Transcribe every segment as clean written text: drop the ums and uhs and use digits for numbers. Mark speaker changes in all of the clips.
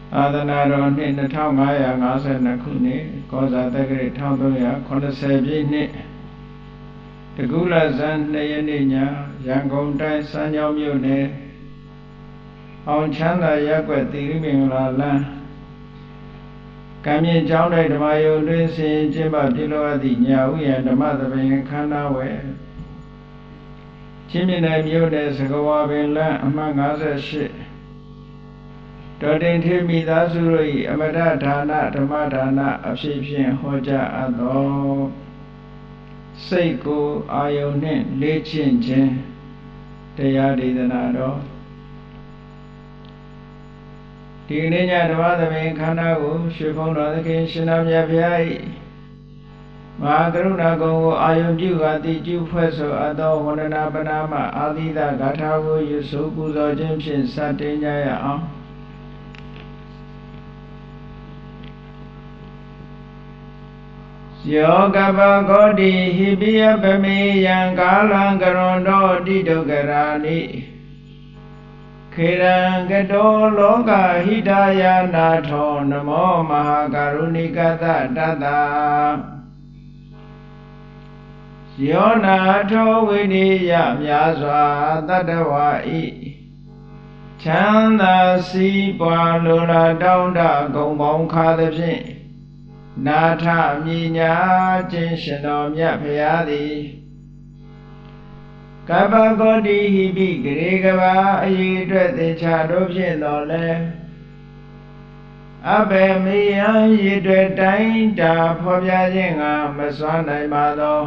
Speaker 1: အာသနာတော်နှစ်2552ခုနှစ်ကောဇာတက္ကရာ1380ပြည့်နှစ်တကူလဇန်2ရက်နေ့ညရန်ကုန်တိုင်းစမ်းချောင်းမြို့နယ်အောင်ချမ်းသာရပ်ကွက်သီရိမင်္ဂလာလမ်းကံမြင့်ကျောင်းတိုက်ဓမ္မယုံတွင်ဆင်ကျင်းပပြုလုပ်အပ်သည့်ညာဥယျာဉ်ဓမ္မသဘင်ခန္ဓာဝယ်ချင်းမြနယ်မြို့နယ်စကဝါပင်လမ်းအမှတ်58တော်တင်ထေမိသားစုတို့၏အမတဒါနဓမ္မဒါနအဖြစ်ဖြင့်ဟောကြားအပ်သောစိတ်ကိုအာယုန်နှင့်လေ့ကျင့်ခြင်းတရားဒေသနာတော်ဒီနေ့ညဓမ္မသဘင်ခန္ဓာကိုရွှေဘုံတော်သခင်ရှင်တော်မြတ်ဘုရား၏မဟာကရုဏာကုံကိုအာယုန်ပြုကာတိကျုဖွဲ့ဆိုအပ်သောဝန္ဒနာပနာမအာသီတဂါထာကိုရွဆိုပူဇော်ခြင်းဖြင့်စတင်ကြရအောင်ယောကပကောတိဟိပိယပမေယံကာလံကရွန်တောတိဒုက္ခရာနိခေရံကတောလောကဟိတယာနာထောနမောမဟာကရုဏိကတတတယောနာထောဝိနိယမြာစွာတတ္တဝါဤချမ်းသာစီးပွားလိုလားတောင်းတဂုံပေါင်းခါသဖြင့်နာထမြညာခြင်းရှင်တော်မြတ်ဖရာသည်ကပ္ပကောတိဟိပိဂရေကဘာအရေအတွက်သင်္ချာတို့ဖြင့်တော်လဲအဘေမေယံရေအတွက်တိုင်းတာဖော်ပြခြင်းကမစွမ်းနိုင်ပါသော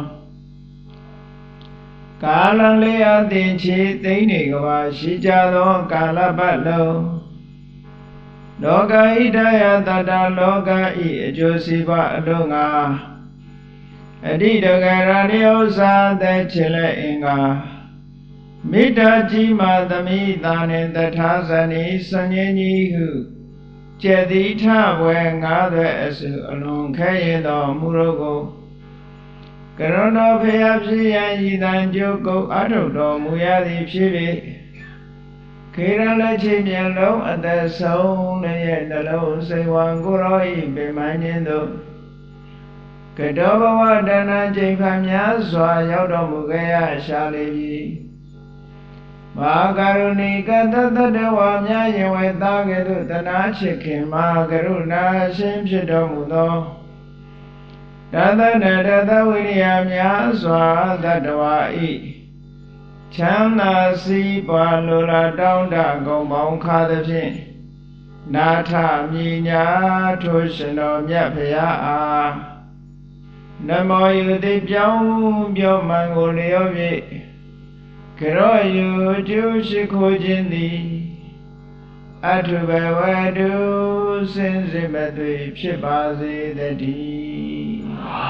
Speaker 1: ကာလလေးအသင်ချေသိမ့်နေကဘာရှိကြသောကာလပတ်လုံးလောကဣဒယတတလောကဤအကျိုးစီးပွားအလုံးငါအတိတကရဏိဥ္စာသက်ချင်လက်အင်္ဂါမေတ္တာကြီးမာသမိသာနှင့်တထာဇနိစဉ္ဉ္ကြီးဟုကျေတိထဝေငါးသွဲအစုအလွန်ခဲရင်တော်မူရောကိုကရုဏာဖျားဖြစ်ရန်ဤတန်ကြုတ်ကုတ်အထုတော်မူရသည်ဖြစ်၍ခေရလက်ချင်းပြန်လုံးအသက်ဆုံးရဲ့နှလုံးစိတ်ဝံကိုရောဤပင်မခြင်းသို့ကတောဘဝတဏ္ဍချိန်ဖန်များစွာရောက်တော်မူခဲ့ရရှာလေပြီမဟာကရုဏီကတတတဝါများယင်ဝေသားကဲ့သို့တနာချစ်ခင်မဟာကရုဏာရှင်ဖြစ်တော်မူသောတသနတသဝိရိယများစွာတတ္တဝါဤချမ်းသာစီးပွားလိုလားတောင်းတဂုံပေါင်းခါသဖြင့်နာထမြညာထိုရှင်တော်မြတ်ဖရာအားနမောယုတိပြောင်းပြောမှန်ကိုလျော်ဖြင့်ကရောယုကျုရှိခိုးခြင်းသည်အထုဘဝတုစင်စစ်မသွေဖြစ်ပါစေတည်း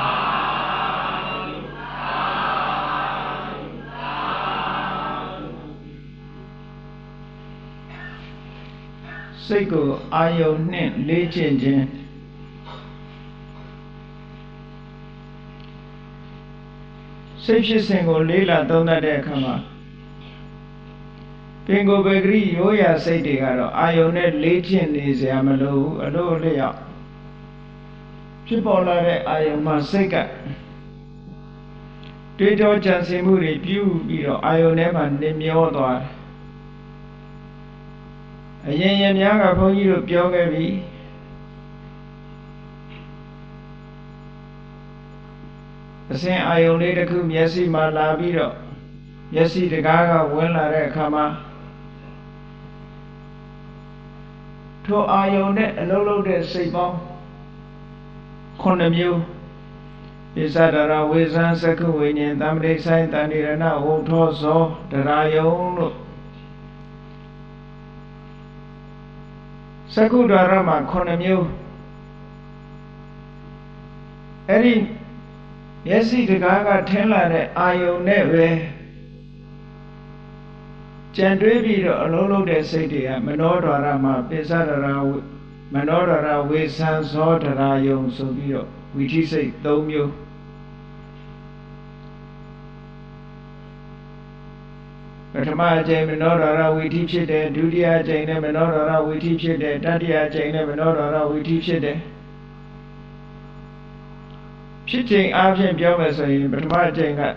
Speaker 1: စိတ်ကိုအာယုန်နှင့်လေ့ကျင့်ခြင်းစိတ်ဖြစ်စဉ်ကိုလေးလာသုံးသပ်တဲ့အခါမှာပင်ကိုယ်ပဂရိရိုးရာစိတ်တွေကတော့အာယုန်နဲ့လေ့ကျင့်နေစရာမလိုဘူးအလို့လျောက်ဖြစ်ပေါ်လာတဲ့အာယုန်မှာစိတ်ကတွေးတောကြံစည်မှုတွေပြုပြီးတော့အာယုန်ထဲမှာနေမျောသွားတယ်အရင်ရများကဘုန်းကြီးတို့ပြောခဲ့ပြီအစဉ်အာယုန်လေးတစ်ခုမျက်စိမှာလာပြီးတော့မျက်စိတကားကဝင်လာတဲ့အခါမှာထိုအာယုန်နဲ့အလုံးလုံးတဲ့စိတ်ပေါင်း9မျိုးပိဿဒရဝေဇံသက္ခဝိညာဉ်တမ္ပတိဆိုင်တဏိရဏဝုထောဇောဒရာယုံလို့သက္ခုဒရမှာ9မျိုးအဲ့ဒီမျက်စိတကားကထင်းလာတဲ့အာယုန်နဲ့ပဲကြံတွေးပြီးတော့အလုံးလုံးတဲ့စိတ်တွေကမနောဒရမှာပိဿဒရမနောဒရဝေဇံဇောဒရာယုံဆိုပြီးတော့ဝိသိစိတ်3မျိုး Pratama Jai Minodara Viti Chide, Dudia Jai Minodara Viti Chide, Tadia Jai Minodara Viti Chide. Chitting Abject Yomasa, Pratama Jai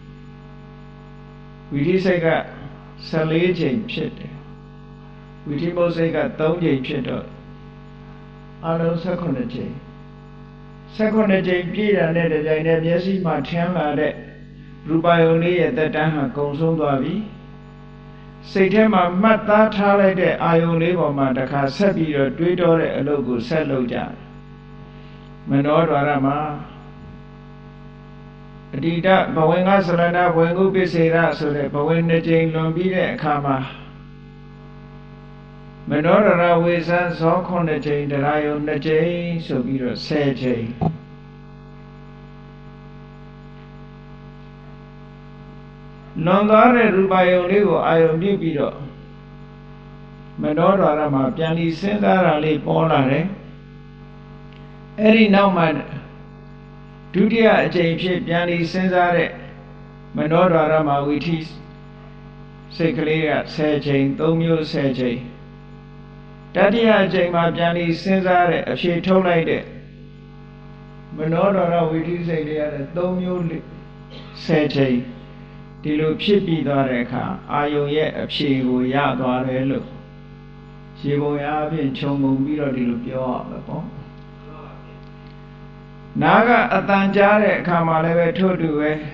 Speaker 1: Viti Sega, Sali Jai Chide. Viti Mosega, Doji Chide. Alo Sakona Jai. Sakona Jai Pira Neda Jai Yasi Martiana de Rubayoni at the Daha Gonsondavi. Satema Mata Tale de Ione or Mataka Sabi or Duidore a logo Saloja. Menodorama Dida Bawenga Salana Wengu Bisera so that Bawenda Jane Lombide Kama Menodora Wizan Sok on the Jane that I own the Jane so be a sad Jane. Nongare Rubayoligo, I own you beat Menodorama, Piani Sendara Le Polare Eddie Nauman Dudia Jane Piani Sendare Menodorama, we teach Sekalia Sajane, Domio Sajay. Dadia Jane Piani Sendare, if she told like it. Menodora, we teach a Domio Sajay. Dilu Pipi Doreka, Ayo yet a Chigo Yadorelo. Chigo Yabin Chomo Miro Dilupio. Naga Atanjare Kamaleve Todue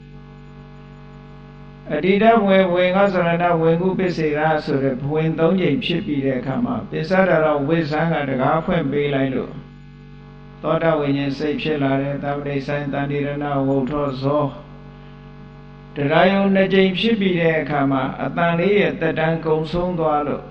Speaker 1: Adida Wengasana Wengu Pesera so that when Donjay Chippy there come up. Besada Wizanga the Gafan Baylilo. Thought I when you say Chilla, that they sent Dandirana Wotozo. The Rayon the James should be there, Kama, a Tani at the Danko Sondalo.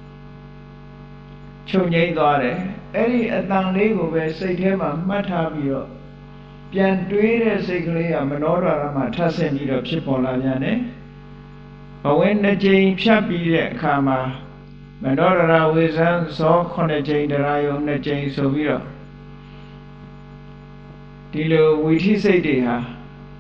Speaker 1: Chonye Dore, Eddie at Danlego, where say him a Matabio. Pian Duere Sigli, a Menora Matasen of Chipola Yane. But when the James should be there, Kama, Menora Wizan saw Conajay the Rayon the James Oviro. Dilo, which he say deha.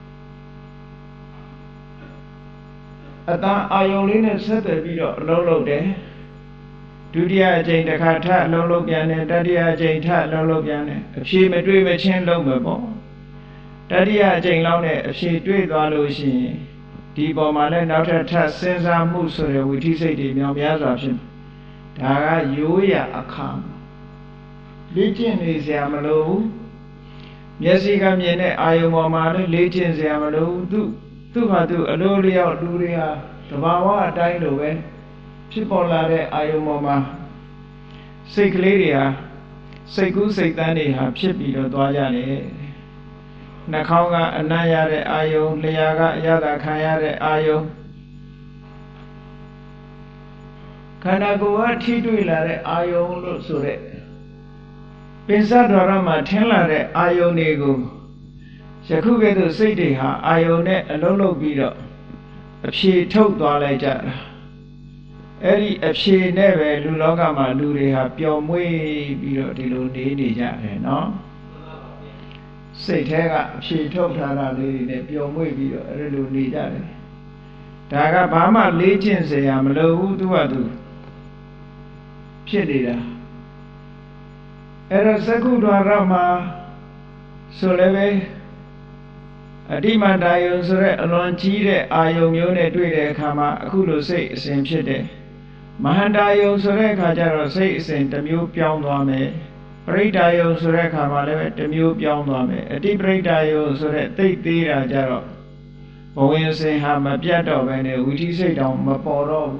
Speaker 1: Ata Ayolina said the video Lolo de Dudia Jane the Kata Lolo Piane, Dadia Jane Tat Lolo Piane, if she may dream a chain lomo. Dadia Jane Lone, if she dreamed Walushi, Debo Malan out of Tat sends our moves so that we say the Mia's option. Daga Yuya Akam. Legion is Yamalo. Yesiga Mene Ayomama, Legions Yamalo, do. Tuhadu, Aloria, Luria, Tabawa, Dailowe, Chipolade, Ayomoma, Sikleria, Seku Sekani, have Chippy or Dwayane, Nakanga, Anaya, Ayo, Leaga, Yada, Kayade, Ayo, Kanagoa, Tituilare, Ayo, Sure, Pensadorama, Tenlare, Ayo Nego. Shakuga to say ha, Ione, a lolo beater. If she told Dwalaja Eddie, if she never Lulogama, Luri have your way beater till Nidija, no? Say Tega, she told her lady that your way beater, a little Nidja. Daga Bama legends say I'm low to adu. Chedida. Era Sakudwa Rama Soleve. Adimandayo so that along cheated Ayomune tweeted Kama, Akulo say, same shitty. Mahandayo so that Kajaro say, sent the mute beyond me. Bredayo so that Kama left the mute beyond me. A deep bredayo so that they did a jaro. But when you say, Ham a piato, and we say down my poro.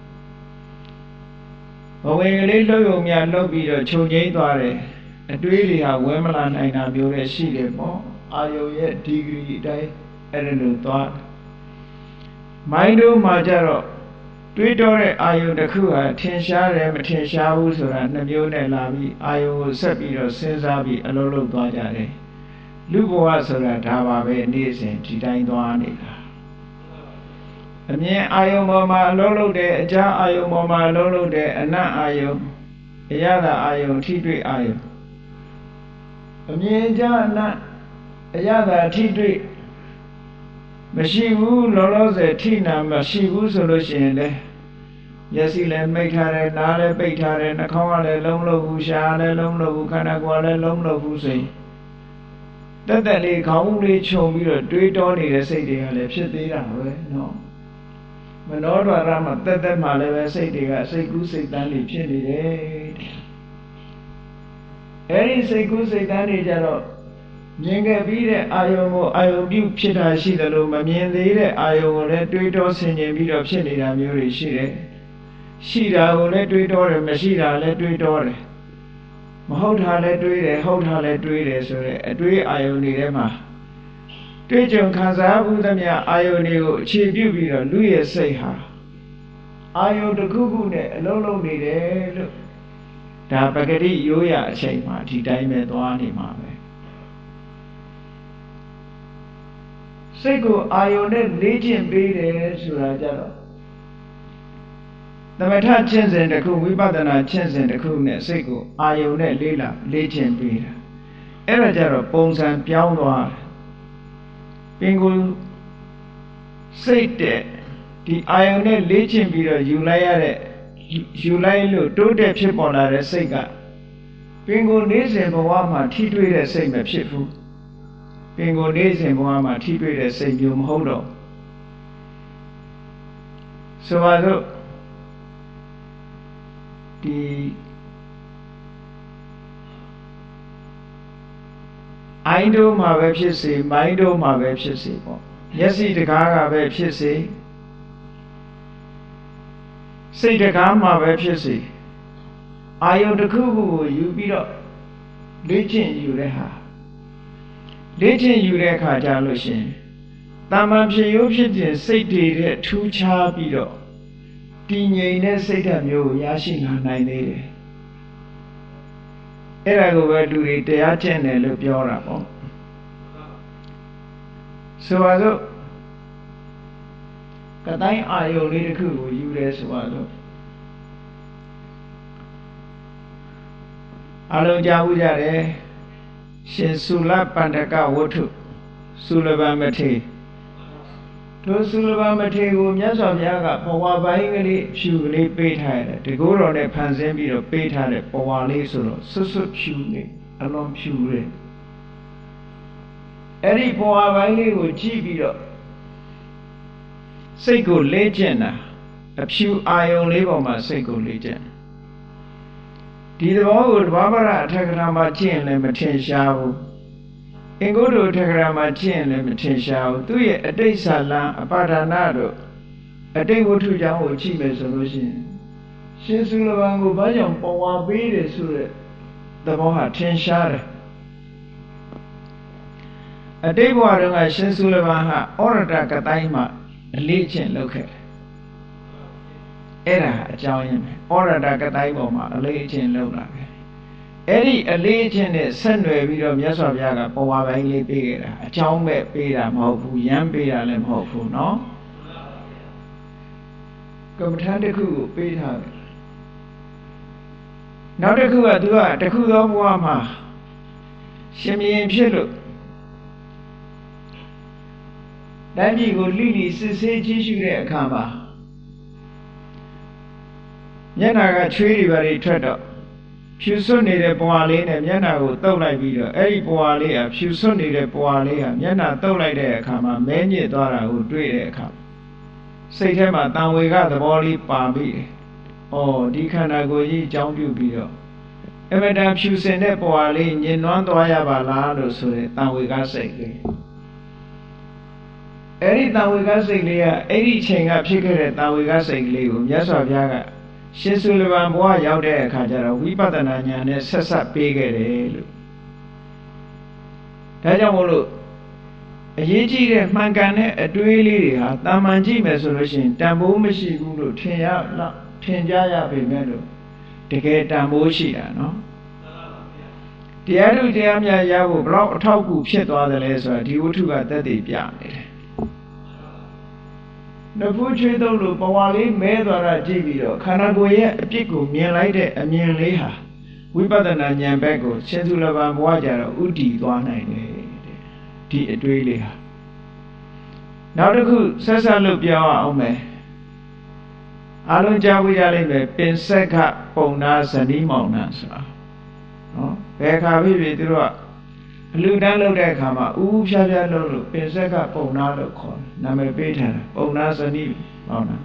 Speaker 1: But when you little me, I love you, Chonye Dore, and really have women and I build a sheet more. Ayo yet degree day, and thought. Mindo Majaro, Twitter Ayo the Kua, Tinsha, Tinsha, and Namune Lavi, Ayo Sepiro, Sensabi, and Lolo Dwajare. Lugo Asura, Tavabe, Nisan, Titain Dwani. And yet Ayo Mama Lolo de, Ja Ayo Mama Lolo de, and not Ayo, Yada Ayo, Tidri Ayo. And yet Ja not. Ayada Tidri မရှိဘူးလောလောဆယ်ထိနာမရှိဘူးဆိုလို့ရှိရင်လေမျက်စိလည်းမိတ်ထားတယ်နားလည်းပိတ်ထားတယ်နှာခေါင်းကလည်းလုံးလို့ဘူးရှားလည်းလုံးလို့ဘူးခန္ဓာကိုယ်လည်းလုံးလို့ဘူးဆိုရင်တက်တက်လေးခေါင်းလေးခြုံပြီးတော့တွေးတောနေတဲ့စိတ်တွေကလည်းဖြစ်သေးတာပဲနော်မနောဒွါရမှာတက်တက်မှလည်းပဲစိတ်တွေကစိတ်ကူးစိတ်တန်းတွေဖြစ်နေတယ်အဲဒီစိတ်ကူးစိတ်တန်းတွေကြတော့မြင်ခဲ့ပြီးတဲ့အာယုံကိုအာယုံပြုဖြစ်တာရှိတယ်လို့မမြင်သေးတဲ့အာယုံကိုလည်းတွေးတောဆင်ခြင်ပြီးတော့ဖြစ်နေတာမျိုးတွေရှိတယ်ရှိတာကိုလည်းတွေးတောတယ်မရှိတာလည်းတွေးတောတယ်မဟုတ်တာလည်းတွေးတယ်ဟုတ်တာလည်းတွေးတယ်ဆိုတဲ့အတွေးအာယုံတွေထဲမှာတွေးကြုံခံစားမှုသမျှအာယုန်တွေကိုအခြေပြုပြီးတော့လူရဲ့စိတ်ဟာအာယုန်တစ်ခုခုနဲ့အလုံးလုံးနေတယ်လို့ဒါပဂတိရိုးရအချိန်မှာဒီတိုင်းပဲသွားနေမှာပဲစိတ်ကိုအာယုန်နဲ့လေ့ကျင့်ပေးတယ်ဆိုတာကြတော့သမထကျင့်စဉ်တစ်ခုဝိပဿနာကျင့်စဉ်တစ်ခုနဲ့စိတ်ကိုအာယုန်နဲ့လေ့ကျင့်ပေးတာအဲ့ဒါကြတော့ပုံစံပြောင်းသွားပင်ကိုစိတ်တဲ့ဒီအာယုန်နဲ့လေ့ကျင့်ပြီးတော့ယူလိုက်လို့တိုးတက်ဖြစ်ပေါ်လာတဲ့စိတ်ကပင်ကိုနေ့စဉ်ဘဝမှာထိတွေ့တဲ့စိတ်မဖြစ်ဘူးပင်ကိုနေ့စဉ်ဘဝမှာထိတွေ့တဲ့စိတ်မျိုးမဟုတ်တော့ဆိုပါစို့ဒီအိုင်းတို့မှာပဲဖြစ်စေမိုင်းတို့မှာပဲဖြစ်စေပေါ့မျက်စိတကားကပဲဖြစ်စေစိတ်တကားမှာပဲဖြစ်စေအာယုန်တစ်ခုခုကိုယူပြီးတော့လေ့ကျင့်ယူတဲ့ဟာလေ့ကျင့်ယူတဲ့အခါကျလို့ရှိရင်တာမန်ဖြစ်ရိုးဖြစ်ခြင်းစိတ်တွေတဲ့ထူးခြားပြီးတော့တည်ငြိမ်တဲ့စိတ်ဓာတ်မျိုးကိုရရှိလာနိုင်သေးတယ်အဲ့ဒါကိုပဲလူတွေတရားကျင့်တယ်လို့ပြောတာပေါ့ဆိုပါစို့ကတိုင်းအာယုန်လေးတစ်ခုကိုယူတယ်ဆိုပါစို့အလုံးကြားဘူးကြတယ်ရှင်သုလပန္ဒကဝတ္ထုသုလဗမထေတို့သုလဗမထေကိုမြတ်စွာဘုရားကဘဝပိုင်းကလေးဖြူကလေးပေးထားရတယ်တကူတော်နဲ့ဖန်ဆင်းပြီးတော့ပေးထားတဲ့ဘဝလေးဆိုတော့ဆွတ်ဆွတ်ဖြူနေအလွန်ဖြူတယ်အဲ့ဒီဘဝပိုင်းလေးကိုကြည့်ပြီးတော့စိတ်ကိုလေ့ကျင့်တာအဖြူအာယုံလေးပေါ်မှာစိတ်ကိုလေ့ကျင့်ဒီသဘောကိုတဘာဝရအထက်ကရာမှာကျင့်လည်းမထင်ရှားဘူးအင်္ဂုတ္တအထက်ကရာမှာကျင့်လည်းမထင်ရှားဘူးသူ့ရဲ့အတိတ်ဇာလံအပါဒနာတို့အတိတ်ဝတ္ထုကြောင့်ကိုကြည့်မယ်ဆိုလို့ရှိရင်ရှင်သုလဗံကိုဘာကြောင့်ပေါ်ဝါပေးတယ်ဆိုတဲ့သဘောဟာထင်ရှားတယ်အတိတ်ဘဝတုန်းကရှင်သုလဗံဟာဩရတကတိုင်းမှာအလေးကျင့်လုပ်ခဲ့တယ်အဲ့ဒါအကြောင်းရင်းပဲဩရတကတိုင်းပေါ်မှာအလေးကျင့်လုပ်လာတယ်အဲ့ဒီအလေးကျင့်နဲ့ဆက်နွယ်ပြီးတော့မြတ်စွာဘုရားကဘဝပိုင်းလေးပေးခဲ့တာအကြောင်းပဲပေးတာမဟုတ်ဘူးရမ်းပေးတာလည်းမဟုတ်ဘူးเนาะကမ္မထာတစ်ခုကိုပေးထားတယ်နောက်တစ်ခုကသူကတစ်ခုသောဘဝမှာရှင်ဘုရင်ဖြစ်လို့တိုင်းပြည်ကိုလိလိစစ်ဆေးကြည့်ရှုတဲ့အခါမှာမျက်နှာကချွေးတွေပါတွေထွက်တော့ဖြူစွတ်နေတဲ့ပွားလေးနဲ့မျက်နှာကိုတုပ်လိုက်ပြီးတော့အဲ့ဒီပွားလေးဟာဖြူစွတ်နေတဲ့ပွားလေးဟာမျက်နှာတုပ်လိုက်တဲ့အခါမှာမဲညစ်သွားတာကိုတွေ့တဲ့အခါစိတ်ထဲမှာတန်ဝေကသဘောလေးပါပြီးတယ်။အော်ဒီခန္ဓာကိုယ်ကြီးအကြောင်းပြုပြီးတော့အမတန်ဖြူစင်တဲ့ပွားလေးညင်နွမ်းသွားရပါလားလို့ဆိုတဲ့တန်ဝေကစိတ်လေးအဲ့ဒီတန်ဝေကစိတ်လေးကအဲ့ဒီအချိန်ကဖြစ်ခဲ့တဲ့တန်ဝေကစိတ်လေးကိုမြတ်စွာဘုရားကရှင်သုလဗံဘဝရောက်တဲ့အခါကျတော့ဝိပဿနာဉာဏ်နဲ့ဆက်ဆက်ပေးခဲ့တယ်လို့ဒါကြောင့်မို့လို့အရေးကြီးတဲ့မှန်ကန်တဲ့အတွေးလေးတွေဟာတာမန်ကြည့်မယ်ဆိုလို့ရှိရင်တန်ဖိုးမရှိဘူးလို့ထင်ကြရပေမဲ့လို့တကယ်တန်ဖိုးရှိတာနော်တရားထုတရားများရဖို့ဘလောက်အထောက်အကူဖြစ်သွားတယ်လဲဆိုတာဒီဝတ္ထုကသက်သေပြနေတယ်နဖူးချွေးသုံးလို့ဘဝလေးမဲသွားတာကြည့်ပြီးတော့ခန္ဓာကိုယ်ရဲ့အပြစ်ကိုမြင်လိုက်တဲ့အမြင်လေးဟာဝိပဿနာဉာဏ်ဘက်ကိုရှင်သုလဗံဘဝကြတော့ဥတည်သွားနိုင်တယ်ဒီအတွေးလေးဟာနောက်တစ်ခုဆက်ဆက်လို့ပြောအောင်မယ်အားလုံးကြားဝေးကြလိမ့်မယ်ပင်ဆက်ကပုံနာဇနီးမောင်နှံဆိုတာနော်ဘယ်ခါဖြစ်ဖြစ်သူတို့ကအလူတန်းလုပ်တဲ့အခါမှာဥဖြားဖြားလုပ်လို့ပင်ဆက်ကပုံနာလို့ခေါ်တယ်နာမည်ပေးထားတယ်ပုံနာဇနီးမောင်နှံ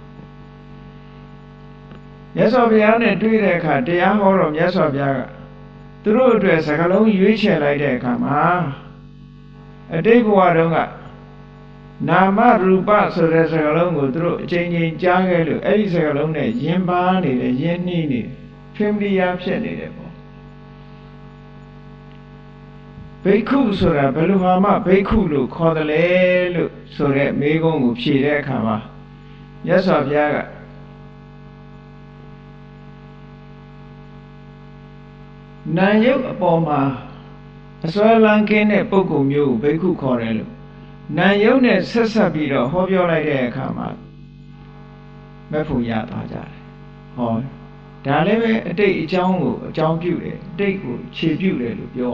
Speaker 1: မြတ်စွာဘုရားနဲ့တွေ့တဲ့အခါတရားဟောတော်မြတ်စွာဘုရားကသူတို့အတွက်စကားလုံးရွေးချယ်လိုက်တဲ့အခါမှာအတိတ်ဘဝတုန်းကနာမရူပဆိုတဲ့စကားလုံးကိုသူတို့အချိန်ချင်းကြားခဲ့လို့အဲ့ဒီစကားလုံးနဲ့ယဉ်ပါနေတယ်ယဉ်နှီးနေတယ်ဖင်ပီယာဖြစ်နေတယ်ပေါ့ဘိက္ခုဆိုတာဘယ်လိုမှဘိက္ခုလို့ခေါ်တယ်လေလို့ဆိုတဲ့မေးခွန်းကိုဖြေတဲ့အခါမှာမြတ်စွာဘုရားကနာယုတ်အပေါ်မှာအစွဲလန်းကင်းတဲ့ပုဂ္ဂိုလ်မျိုးကိုဘိက္ခုခေါ်တယ်လို့နာယုတ်နဲ့ဆက်ဆက်ပြီးတော့ဟောပြောလိုက်တဲ့အခါမှာမဲ့ဖို့ရသွားကြတယ်ဟောဒါလည်းပဲအတိတ်အကြောင်းကိုအကြောင်းပြုတယ်အတိတ်ကိုခြေပြုတယ်လို့ပြော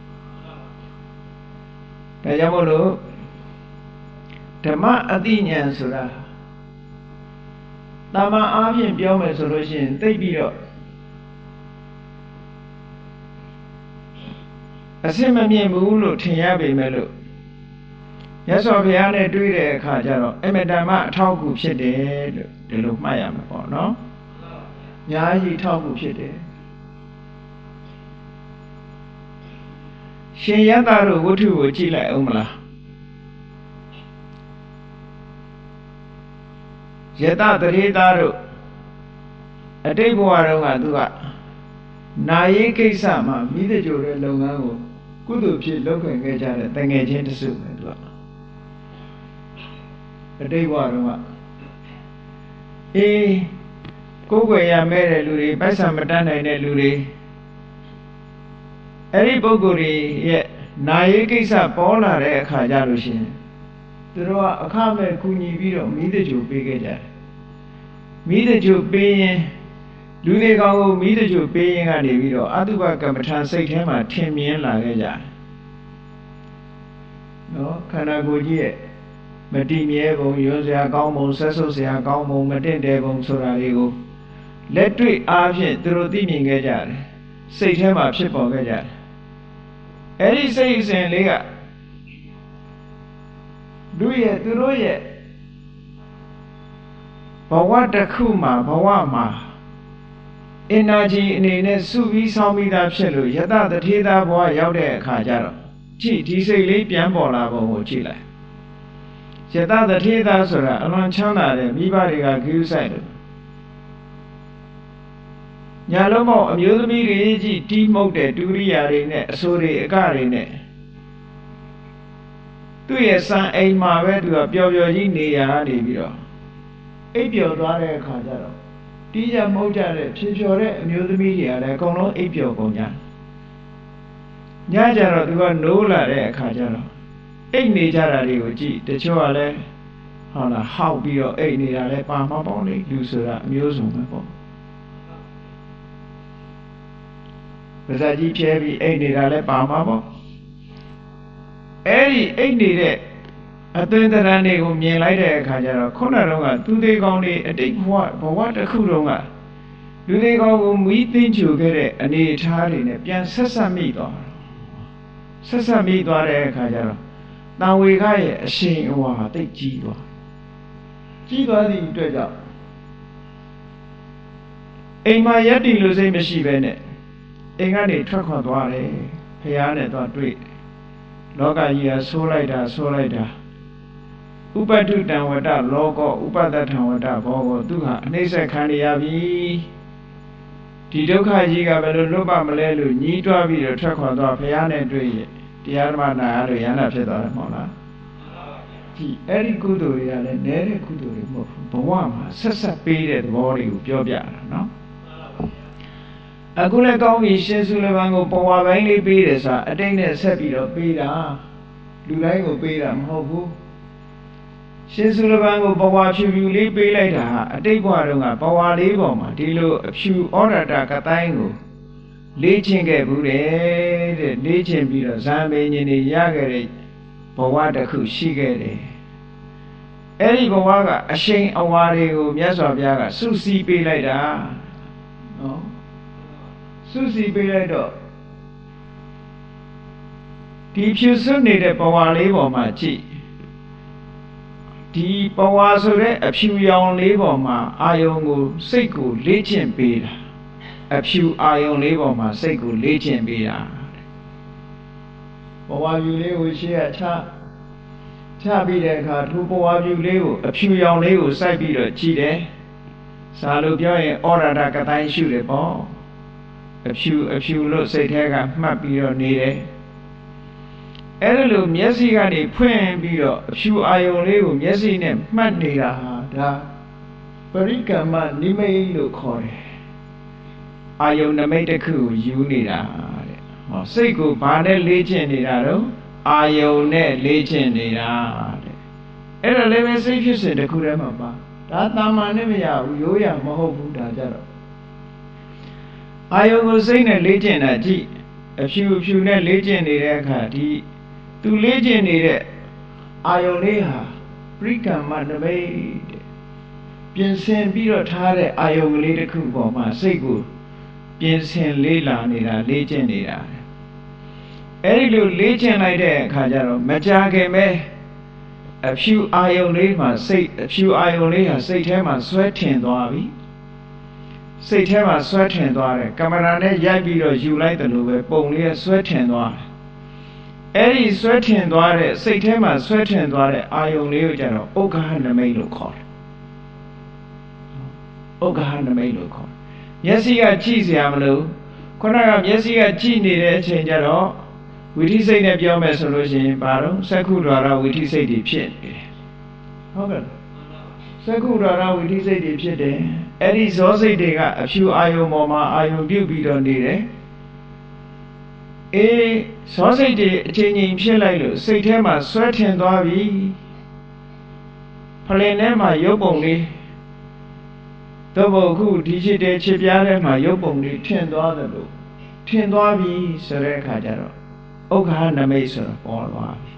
Speaker 1: ရတယ်ဒါကြောင့်မို့လို့ဓမ္မအသိဉာဏ်ဆိုတာတာမန်အားဖြင့်ပြောမယ်ဆိုလို့ရှိရင်သိပြီးတော့အစင်မမြင်ဘူးလို့ထင်ရပေမဲ့လို့မြတ်စွာဘုရားနဲ့တွေ့တဲ့အခါကျတော့အမတန်မှအထောက်အကူဖြစ်တယ်လို့ဒီလိုမှတ်ရမှာပေါ့နော်။အများကြီးထောက်ကူဖြစ်တယ်။ရှင်ယတတို့ဝတ္ထုကိုကြည့်လိုက်အောင်မလား။ယတတရေသားတို့အတိတ်ဘဝတုန်းကသူကနာရေးကိစ္စမှာမိသကြိုတဲ့လုပ်ငန်းကိုကုသိုလ်ဖြစ်လုပ်ခွင့်ခဲ့ကြတဲ့တငယ်ချင်းတစုပဲသူကအတိတ်ဘဝတုန်းကကိုယ်ွယ်ရမဲ့တဲ့လူတွေပိုက်ဆံမတတ်နိုင်တဲ့လူတွေအဲ့ဒီပုဂ္ဂိုလ်တွေရဲ့နာရေးကိစ္စပေါ်လာတဲ့အခါကြလို့ရှိရင်သူတို့ကအခမဲ့ကူညီပြီးတော့မိသကြိုပေးခဲ့ကြတယ်မိသကြိုပေးရင်လူတွေကောင်ကိုမိသကြိုပေးရင်ကနေပြီးတော့အတုပကမ္မထာစိတ်ထဲမှာထင်မြင်လာခဲ့ကြတယ်နော်ခန္ဓာကိုယ်ကြီးရဲ့မတည်မြဲပုံရွံ့စရာကောင်းပုံဆက်ဆုပ်စရာကောင်းပုံမတင့်တယ်ပုံဆိုတာတွေကိုလက်တွေ့အားဖြင့်သူတို့သိမြင်ခဲ့ကြတယ်စိတ်ထဲမှာဖြစ်ပေါ်ခဲ့ကြတယ်အဲ့ဒီစိတ်အစဉ်လေးကသူတို့ရဲ့ဘဝတစ်ခုမှာဘဝမှာenergy အနေနဲ့စုပြီးဆောင်းပြီးသားဖြစ်လို့ယတတထေသာဘဝရောက်တဲ့အခါကျတော့ကြည့်ဒီစိတ်လေးပြန်ပေါ်လာပုံကိုကြည့်လိုက်ယတတထေသာဆိုတာအလွန်ချမ်းသာတဲ့မိဘတွေကဂရုစိုက်တယ်ညာလုံးမောက်အမျိုးသမီးတွေကြီးတီးမှုတ်တဲ့ဒုရိယာတွေနဲ့အဆိုးတွေအကတွေနဲ့သူ့ရဲ့စံအိမ်မှာပဲသူကပျော်ပျော်ကြီးနေရနေပြီးတော့အိပ်ပျော်သွားတဲ့အခါကျတော့တီးရမှုတ်ကြတဲ့ဖြေဖြော်တဲ့အမျိုးသမီးတွေကလည်းအကုန်လုံးအိပ်ပျော်ကုန်ကြညကြတော့သူကနိုးလာတဲ့အခါကျတော့အိပ်နေကြတာတွေကိုကြည့်တချို့ကလည်းဟုတ်လားဟောက်ပြီးတော့အိပ်နေတာလည်းပါမပေါင်းလေလူဆိုတာအမျိုးစုံပဲပေါ့ပါဇာကြီးဖြဲပြီးအိပ်နေတာလည်းပါမှာပေါ့အဲ့ဒီအိပ်နေတဲ့အသွင်သဏ္ဍာန်တွေကိုမြင်လိုက်တဲ့အခါကျတော့ခုနကတော့ကသူသေးကောင်းတွေအတိတ်ဘဝတစ်ခုတုန်းကလူသေးကောင်းကိုမီးသိမ်းချူခဲ့တဲ့အနေအထားတွေနဲ့ပြန်ဆက်ဆက်မိသွားတဲ့အခါကျတော့တန်ဝေခရဲ့အရှိန်အဝါတိတ်ကြီးသွားသည့်အတွက်ကြောင့်အိမ်မှာရက်တည်လို့စိတ်မရှိပဲနဲ့အိမ်ကနေထွက်ခွာသွားတယ်ဖះနဲ့သွားတွေ့လောကကြီးကဆိုးလိုက်တာဥပတုတံဝတ္တလောကောဥပတ္တထံဝတ္တဘောကောသူဟာအနှိမ့်ဆက်ခံရပြီဒီဒုက္ခကြီးကဘယ်လိုလွတ်ပါမလဲလို့ညှိတွားပြီးတော့ထွက်ခွာသွားဖះနဲ့တွေ့ရတရားဓမ္မနာရလို့ရဟန္တာဖြစ်သွားတယ်မဟုတ်လားဒီအဲ့ဒီကုသိုလ်တွေကလည်းနည်းတဲ့ကုသိုလ်တွေမဟုတ်ဘူးဘဝမှာဆက်ဆက်ပေးတဲ့သဘောတွေကိုပြောပြတာနော်အခုလည်းကောင်းပြီရှင်စုလပန်ကိုပေါ်ဝါပိုင်းလေးပေးတယ်ဆိုတာအတိတ်နဲ့ဆက်ပြီးတော့ပေးတာလူတိုင်းကိုပေးတာမဟုတ်ဘူးရှင်စုလပန်ကိုပေါ်ဝါဖြူဖြူလေးပေးလိုက်တာဟာအတိတ်ဘဝတုန်းကပေါ်ဝါလေးပေါ်မှာဒီလိုအဖြူဩရတကတိုင်းကိုလေ့ကျင့်ခဲ့ဘူးတဲ့လေ့ကျင့်ပြီးတော့ဇာမေဉ္ဇဉ်တွေရခဲ့တဲ့ဘဝတစ်ခုရှိခဲ့တယ်အဲ့ဒီဘဝကအရှိန်အဝါတွေကိုမြတ်စွာဘုရားကစုစည်းပေးလိုက်တာနော်စုစည်းပေးလိုက်တော့ဒီဖြူစွနေတဲ့ဘဝလေးပေါ်မှာကြည့်ဒီဘဝဆိုတဲ့အဖြူရောင်လေးပေါ်မှာအာယုံကိုစိတ်ကိုလေ့ကျင့်ပေးတာအဖြူအာယုံလေးပေါ်မှာစိတ်ကိုလေ့ကျင့်ပေးတာဘဝဖြူလေးကိုရှေ့ကချပြီးတဲ့အခါထိုဘဝဖြူလေးကိုအဖြူရောင်လေးကိုစိုက်ပြီးတော့ကြည့်တယ်စာလို့ပြောရင်ဩရဒကတိုင်းရှုတယ်ပေါ့အဖြူလို့စိတ်ထဲကမှတ်ပြီးတော့နေတယ်အဲ့ဒါလိုမျက်စိကနေဖွင့်ပြီးတော့အဖြူအာယုံလေးကိုမျက်စိနဲ့မှတ်နေတာဟာဒါပရိကမ္မနိမိတ်လို့ခေါ်တယ်အာယုံနမိတ်တစ်ခုကိုယူနေတာတဲ့ဟောစိတ်ကိုဘာနဲ့လေ့ကျင့်နေတာတော့အာယုံနဲ့လေ့ကျင့်နေတာတဲ့အဲ့ဒါလည်းပဲစိတ်ဖြစ်စဉ်တစ်ခုတည်းမှာပါဒါတာမန်နဲ့မရဘူးရိုးရမဟုတ်ဘူးဒါကြတော့အာယုံကိုစိတ်နဲ့လေ့ကျင့်တာကြည့်အဖြူနဲ့လေ့ကျင့်နေတဲ့အခါဒီသူလေ့ကျင့်နေတဲ့အာယုံလေးဟာပရိကမ္မနမိတ်တဲ့ပြင်ဆင်ပြီးတော့ထားတဲ့အာယုံကလေးတစ်ခုပေါ်မှာစိတ်ကိုပြင်ဆင်လေးလာနေတာလေ့ကျင့်နေတာအဲ့ဒီလိုလေ့ကျင့်လိုက်တဲ့အခါကျတော့မကြာခင်ပဲအဖြူအာယုံလေးမှာအဖြူအာယုံလေးဟာစိတ်ထဲမှာဆွဲထင်သွားပြီစိတ်ထဲမှာဆွဲထင်သွားတယ်ကင်မရာနဲ့ရိုက်ပြီးတော့ယူလိုက်တယ်လို့ပဲပုံလေးဆွဲထင်သွားတယ်အဲ့ဒီဆွဲထင်သွားတဲ့စိတ်ထဲမှာဆွဲထင်သွားတဲ့အာယုံလေးကိုကျတော့ဥက္ခဟနမိတ်လို့ခေါ်တယ်ဥက္ခဟနမိတ်လို့ခေါ်တယ်မျက်စိကကြည့်เสียမလို့ခုနကမျက်စိကကြည့်နေတဲ့အချိန်ကျတော့ဝိသိစိတ်နဲ့ပြောမယ်ဆိုလို့ရှိရင်ဘာလို့စက္ခုဒွါရဝိသိစိတ်တွေဖြစ်နေတယ်ဟုတ်ကဲ့စက္ခုဒွါရဝိသိစိတ်တွေဖြစ်တယ်အဲ့ဒီဇောစိတ်တွေကအဖြူအာယုံပေါ်မှာအာယုံပြုတ်ပြီးတော့နေတယ်ဇောစိတ်တွေအချိန်ချင်းဖြစ်လိုက်လို့စိတ်ထဲမှာဆွဲထင်သွားပြီဖလင်ထဲမှာရုပ်ပုံလေးတော့ဘုခုဒီချစ်တဲ့ချစ်ပြားထဲမှာရုပ်ပုံလေးထင်သွားတယ်လို့ထင်သွားပြီဆိုတဲ့အခါကျတော့ဥက္ခဟနမိတ်ဆိုတော့ပေါ်သွားပြီ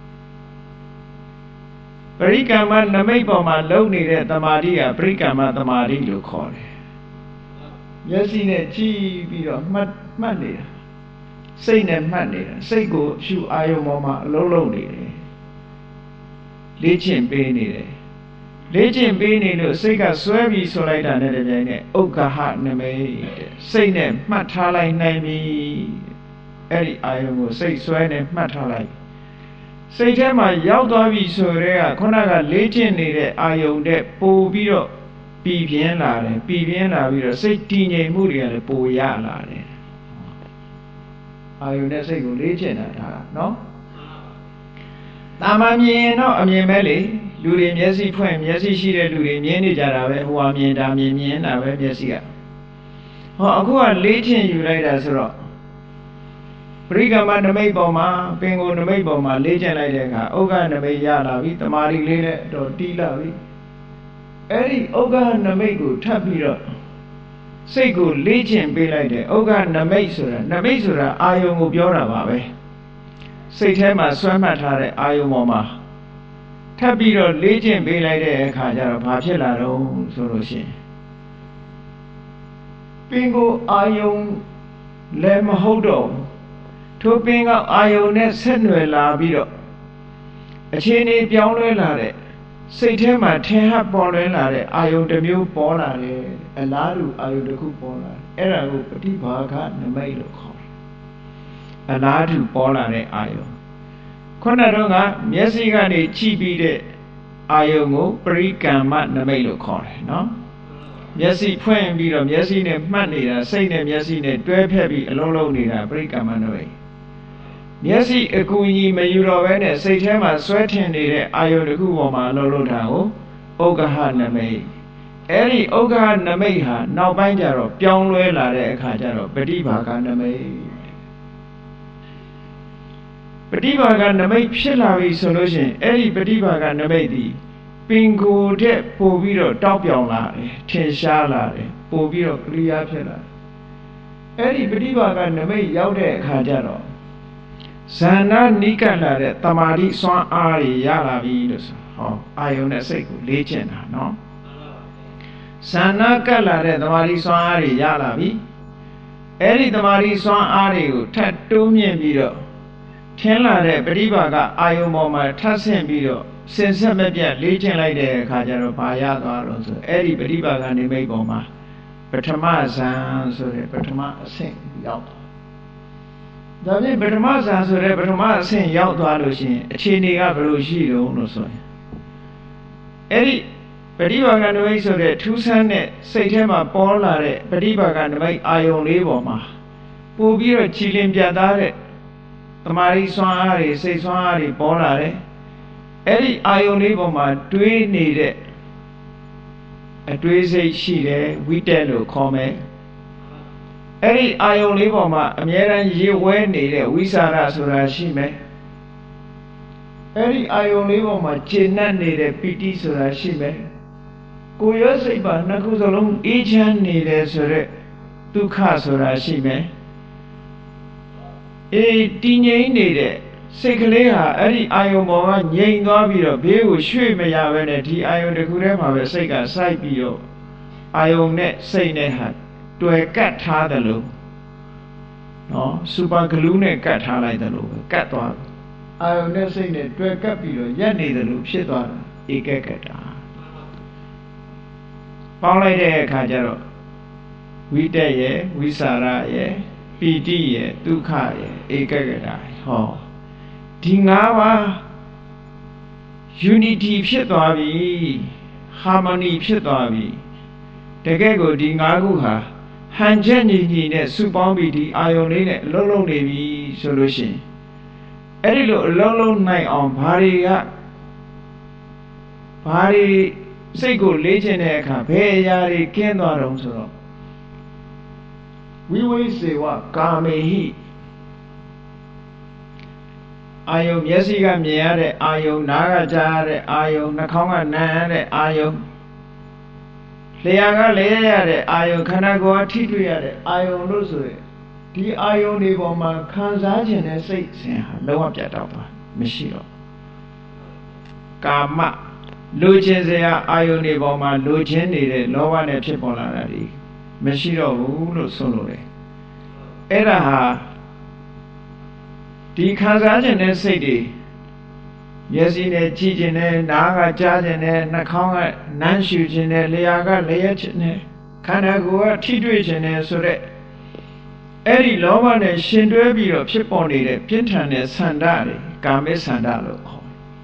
Speaker 1: ပရိကမ္မနမိတ်ပေါ်မှာလုံနေတဲ့တမာတိကပရိကမ္မတမာတိလို့ခေါ်တယ်မျက်စိနဲ့ကြည့်ပြီးတော့မှတ်နေတာစိတ်နဲ့မှတ်နေတာစိတ်ကိုရှုအာယုံပေါ်မှာအလုံးလုံးနေတယ်လေ့ကျင့်ပေးနေတယ်လေ့ကျင့်ပေးနေလို့စိတ်ကစွဲပြီးဆိုလိုက်တာနဲ့တပြိုင်နက်ဥက္ခဟနမိတ်တဲ့စိတ်နဲ့မှတ်ထားလိုက်နိုင်ပြီအဲ့ဒီအာယုံကိုစိတ်စွဲနဲ့မှတ်ထားလိုက်စိတ်ထဲမှာရောက်သွားပြီဆိုတဲ့ကခုနကလေ့ကျင့်နေတဲ့အာယုံတဲ့ပို့ပြီးတော့ပြည်ပြင်းလာတယ်ပြည်ပြင်းလာပြီးတော့စိတ်တည်ငြိမ်မှုတွေကလည်းပိုရလာတယ်အာယုန်နဲ့စိတ်ကိုလေ့ကျင့်တာဒါနော်တာမန်မြင်တော့အမြင်ပဲလေလူတွေမျက်စိဖွင့်မျက်စိရှိတဲ့လူတွေမြင်နေကြတာပဲဟိုဟာမြင်တာမြင်တာပဲမျက်စိကဟောအခုကလေ့ကျင့်ယူလိုက်တာဆိုတော့ပရိကမ္မနမိတ်ပေါ်မှာပင်ကိုနမိတ်ပေါ်မှာလေ့ကျင့်လိုက်တဲ့အခါဥက္ကနမိတ်ရလာပြီတမာရီလေးနဲ့တော့တီးလာပြီအဲ့ဒီဥက္ကနမိတ်ကိုထပ်ပြီးတော့စိတ်ကိုလေ့ကျင့်ပေးလိုက်တယ်ဥက္ကနမိတ်ဆိုတာအာယုံကိုပြောတာပါပဲစိတ်ထဲမှာဆွဲမှတ်ထားတဲ့အာယုံပေါ်မှာထပ်ပြီးတော့လေ့ကျင့်ပေးလိုက်တဲ့အခါကျတော့ဘာဖြစ်လာတော့ဆိုလို့ရှိရင်ပင်ကိုအာယုံလည်းမဟုတ်တော့ထိုပင်ကအာယုံနဲ့ဆက်နွယ်လာပြီးတော့အခြေအနေပြောင်းလဲလာတဲ့စိတ်ထဲမှာထင်ဟပ်ပေါ်လွင်လာတဲ့အာယုံတစ်မျိုးပေါ်လာတယ်အလားတူအာယုံတစ်ခုပေါ်လာတယ်အဲ့ဒါကိုပฏิဘာဂနမိတ်လို့ခေါ်တယ်အလားတူပေါ်လာတဲ့အာယုံခုနတော့ကမျက်စိကနေကြည့်ပြီးတဲ့အာယုံကိုပရိကမ္မနမိတ်လို့ခေါ်တယ်နော်မျက်စိဖွင့်ပြီးတော့မျက်စိနဲ့မှတ်နေတာစိတ်နဲ့မျက်စိနဲ့တွဲဖက်ပြီးအလုံးလုံးနေတာပရိကမ္မနမိတ်မျက်စိအကူအညီမယူတော့ဘဲနဲ့စိတ်ထဲမှာဆွဲထင်နေတဲ့အာယုံတစ်ခုပေါ်မှာလှုပ်လှုပ်တာကိုဥက္ခဟနမိတ်အဲ့ဒီဥက္ခဟနမိတ်ဟာနောက်ပိုင်းကျတော့ပြောင်းလဲလာတဲ့အခါကျတော့ပฏิဘာဂနမိတ်ပฏิဘာဂနမိတ်ဖြစ်လာပြီဆိုလို့ရှိရင်အဲ့ဒီပฏิဘာဂနမိတ်ဒီပင်ကိုယ်တဲ့ပို့ပြီးတော့တောက်ပြောင်လာတယ်ထင်ရှားလာတယ်ပို့ပြီးတော့ကရိယာဖြစ်လာအဲ့ဒီပฏิဘာဂနမိတ်ရောက်တဲ့အခါကျတော့ဇန္နာနိကတ်လာတဲ့တမာတိစွမ်းအားတွေရလာပြီလို့ဆိုဟောအာယုန်နဲ့စိတ်ကိုလေ့ကျင့်တာနော်ဇာနာကပ်လာတဲ့တမာရီစွမ်းအားတွေရလာပြီအဲ့ဒီတမာရီစွမ်းအားတွေကိုထပ်တိုးမြင့်ပြီးတော့ထင်းလာတဲ့ပရိပါကအာယုန်ပေါ်မှာထပ်ဆင့်ပြီးတော့စင်ဆက်မပြတ်လေ့ကျင့်လိုက်တဲ့အခါကျတော့ဘာရသွားတော့ဆိုအဲ့ဒီပရိပါကနိမိတ်ပေါ်မှာပထမဇန်ဆိုတဲ့ပထမအဆင့်ရောက်ဒါဖြင့်ပထမဇန်ဆိုတဲ့ပထမအဆင့်ရောက်သွားလို့ရှိရင်အခြေအနေကဘယ်လိုရှိတုံးလို့ဆိုရင်အဲ့ဒီပရိပါကနိမိတ်ဆိုတဲ့ထူးဆန်းတဲ့စိတ်ထဲမှာပေါ်လာတဲ့ပရိပါကနိမိတ်အာယုန်လေးပေါ်မှာပို့ပြီးတော့ကြည်လင်ပြတ်သားတဲ့တမာရီစွမ်းအားတွေစိတ်စွမ်းအားတွေပေါ်လာတယ်အဲ့ဒီအာယုန်လေးပေါ်မှာတွေးနေတဲ့အတွေးစိတ်ရှိတယ်ဝိတက်လို့ခေါ်မယ်အဲ့ဒီအာယုန်လေးပေါ်မှာအမြဲတမ်းရေဝဲနေတဲ့ဝိสารဆိုတာရှိမယ်အဲ့ဒီအာယုန်လေးပေါ်မှာကျေနပ်နေတဲ့ပီတိဆိုတာရှိမယ်ကိုယ်ရောစိတ်ပါနှစ်ခုစလုံးအေးချမ်းနေတယ်ဆိုရက်ဒုက္ခဆိုတာရှိမယ်အေးတည်ငြိမ်နေတဲ့စိတ်ကလေးဟာအဲ့ဒီအာယုံပေါ်ကငြိမ်သွားပြီးတော့ဘေးကိုရွှေ့မရဘဲနဲ့ဒီအာယုံတစ်ခုထဲမှာပဲစိတ်ကစိုက်ပြီးတော့အာယုံနဲ့စိတ်နဲ့ဟာတွေ့ကတ်ထားတယ်လို့နော်စူပါဂလူးနဲ့ကတ်ထားလိုက်တယ်လို့ကတ်သွားအာယုံနဲ့စိတ်နဲ့တွေ့ကတ်ပြီးတော့ရက်နေတယ်လို့ဖြစ်သွားတာဧကကတာပေါင်းလိုက်တဲ့အခါကျတော့ဝိတက်ရဲ့ဝိสารရဲ့ပီတိရဲ့ဒုက္ခရဲ့ဧကကတာဟောဒီ၅ပါး unity ဖြစ်သွားပြီ harmony ဖြစ်သွားပြီတကယ်ကိုဒီ၅ခုဟာဟန်ချက်ညီညီနဲ့စုပေါင်းပြီးဒီအာယုန်လေးနဲ့အလုံးလုံးနေပြီဆိုလို့ရှိရင်အဲ့ဒီလိုအလုံးလုံးနိုင်အောင်ဘာတွေစိတ်ကိုလေးကျင်တဲ့အခါဘယ်အရာတွေကင်းသွားတော့ဆိုတော့ဝိဝိစေဝကာမေဟိအာယုံမျက်စိကမြင်ရတဲ့အာယုံနားကကြားရတဲ့အာယုံနှာခေါင်းကနားရတဲ့အာယုံလျှာကလဲရတဲ့အာယုံခန္ဓာကိုယ်ကထိတွေ့ရတဲ့အာယုံလို့ဆိုရင်ဒီအာယုံတွေပေါ်မှာခံစားခြင်းနဲ့စိတ်စဉ်ဟာလုံးဝပြတ်တော့ပါမရှိတော့ကာမလိုချင်စရာအာယုန်တွေပေါ်မှာလိုချင်နေတဲ့လောဘနဲ့ဖြစ်ပေါ်လာတာဒီမရှိတော့ဘူးလို့ဆိုလို့တယ်အဲ့ဒါဟာဒီခံစားခြင်းနဲ့စိတ်တွေမျက်စိနဲ့ကြည့်ခြင်းနဲ့နားကကြားခြင်းနဲ့နှာခေါင်းကနမ်းရှူခြင်းနဲ့လျှာကလျက်ခြင်းနဲ့ခန္ဓာကိုယ်ကထိတွေ့ခြင်းနဲ့ဆိုတဲ့အဲ့ဒီလောဘနဲ့ရှင်တွဲပြီးတော့ဖြစ်ပေါ်နေတဲ့ပြင်းထန်တဲ့ဆန္ဒတွေကာမိဆန္ဒလို့ခေါ်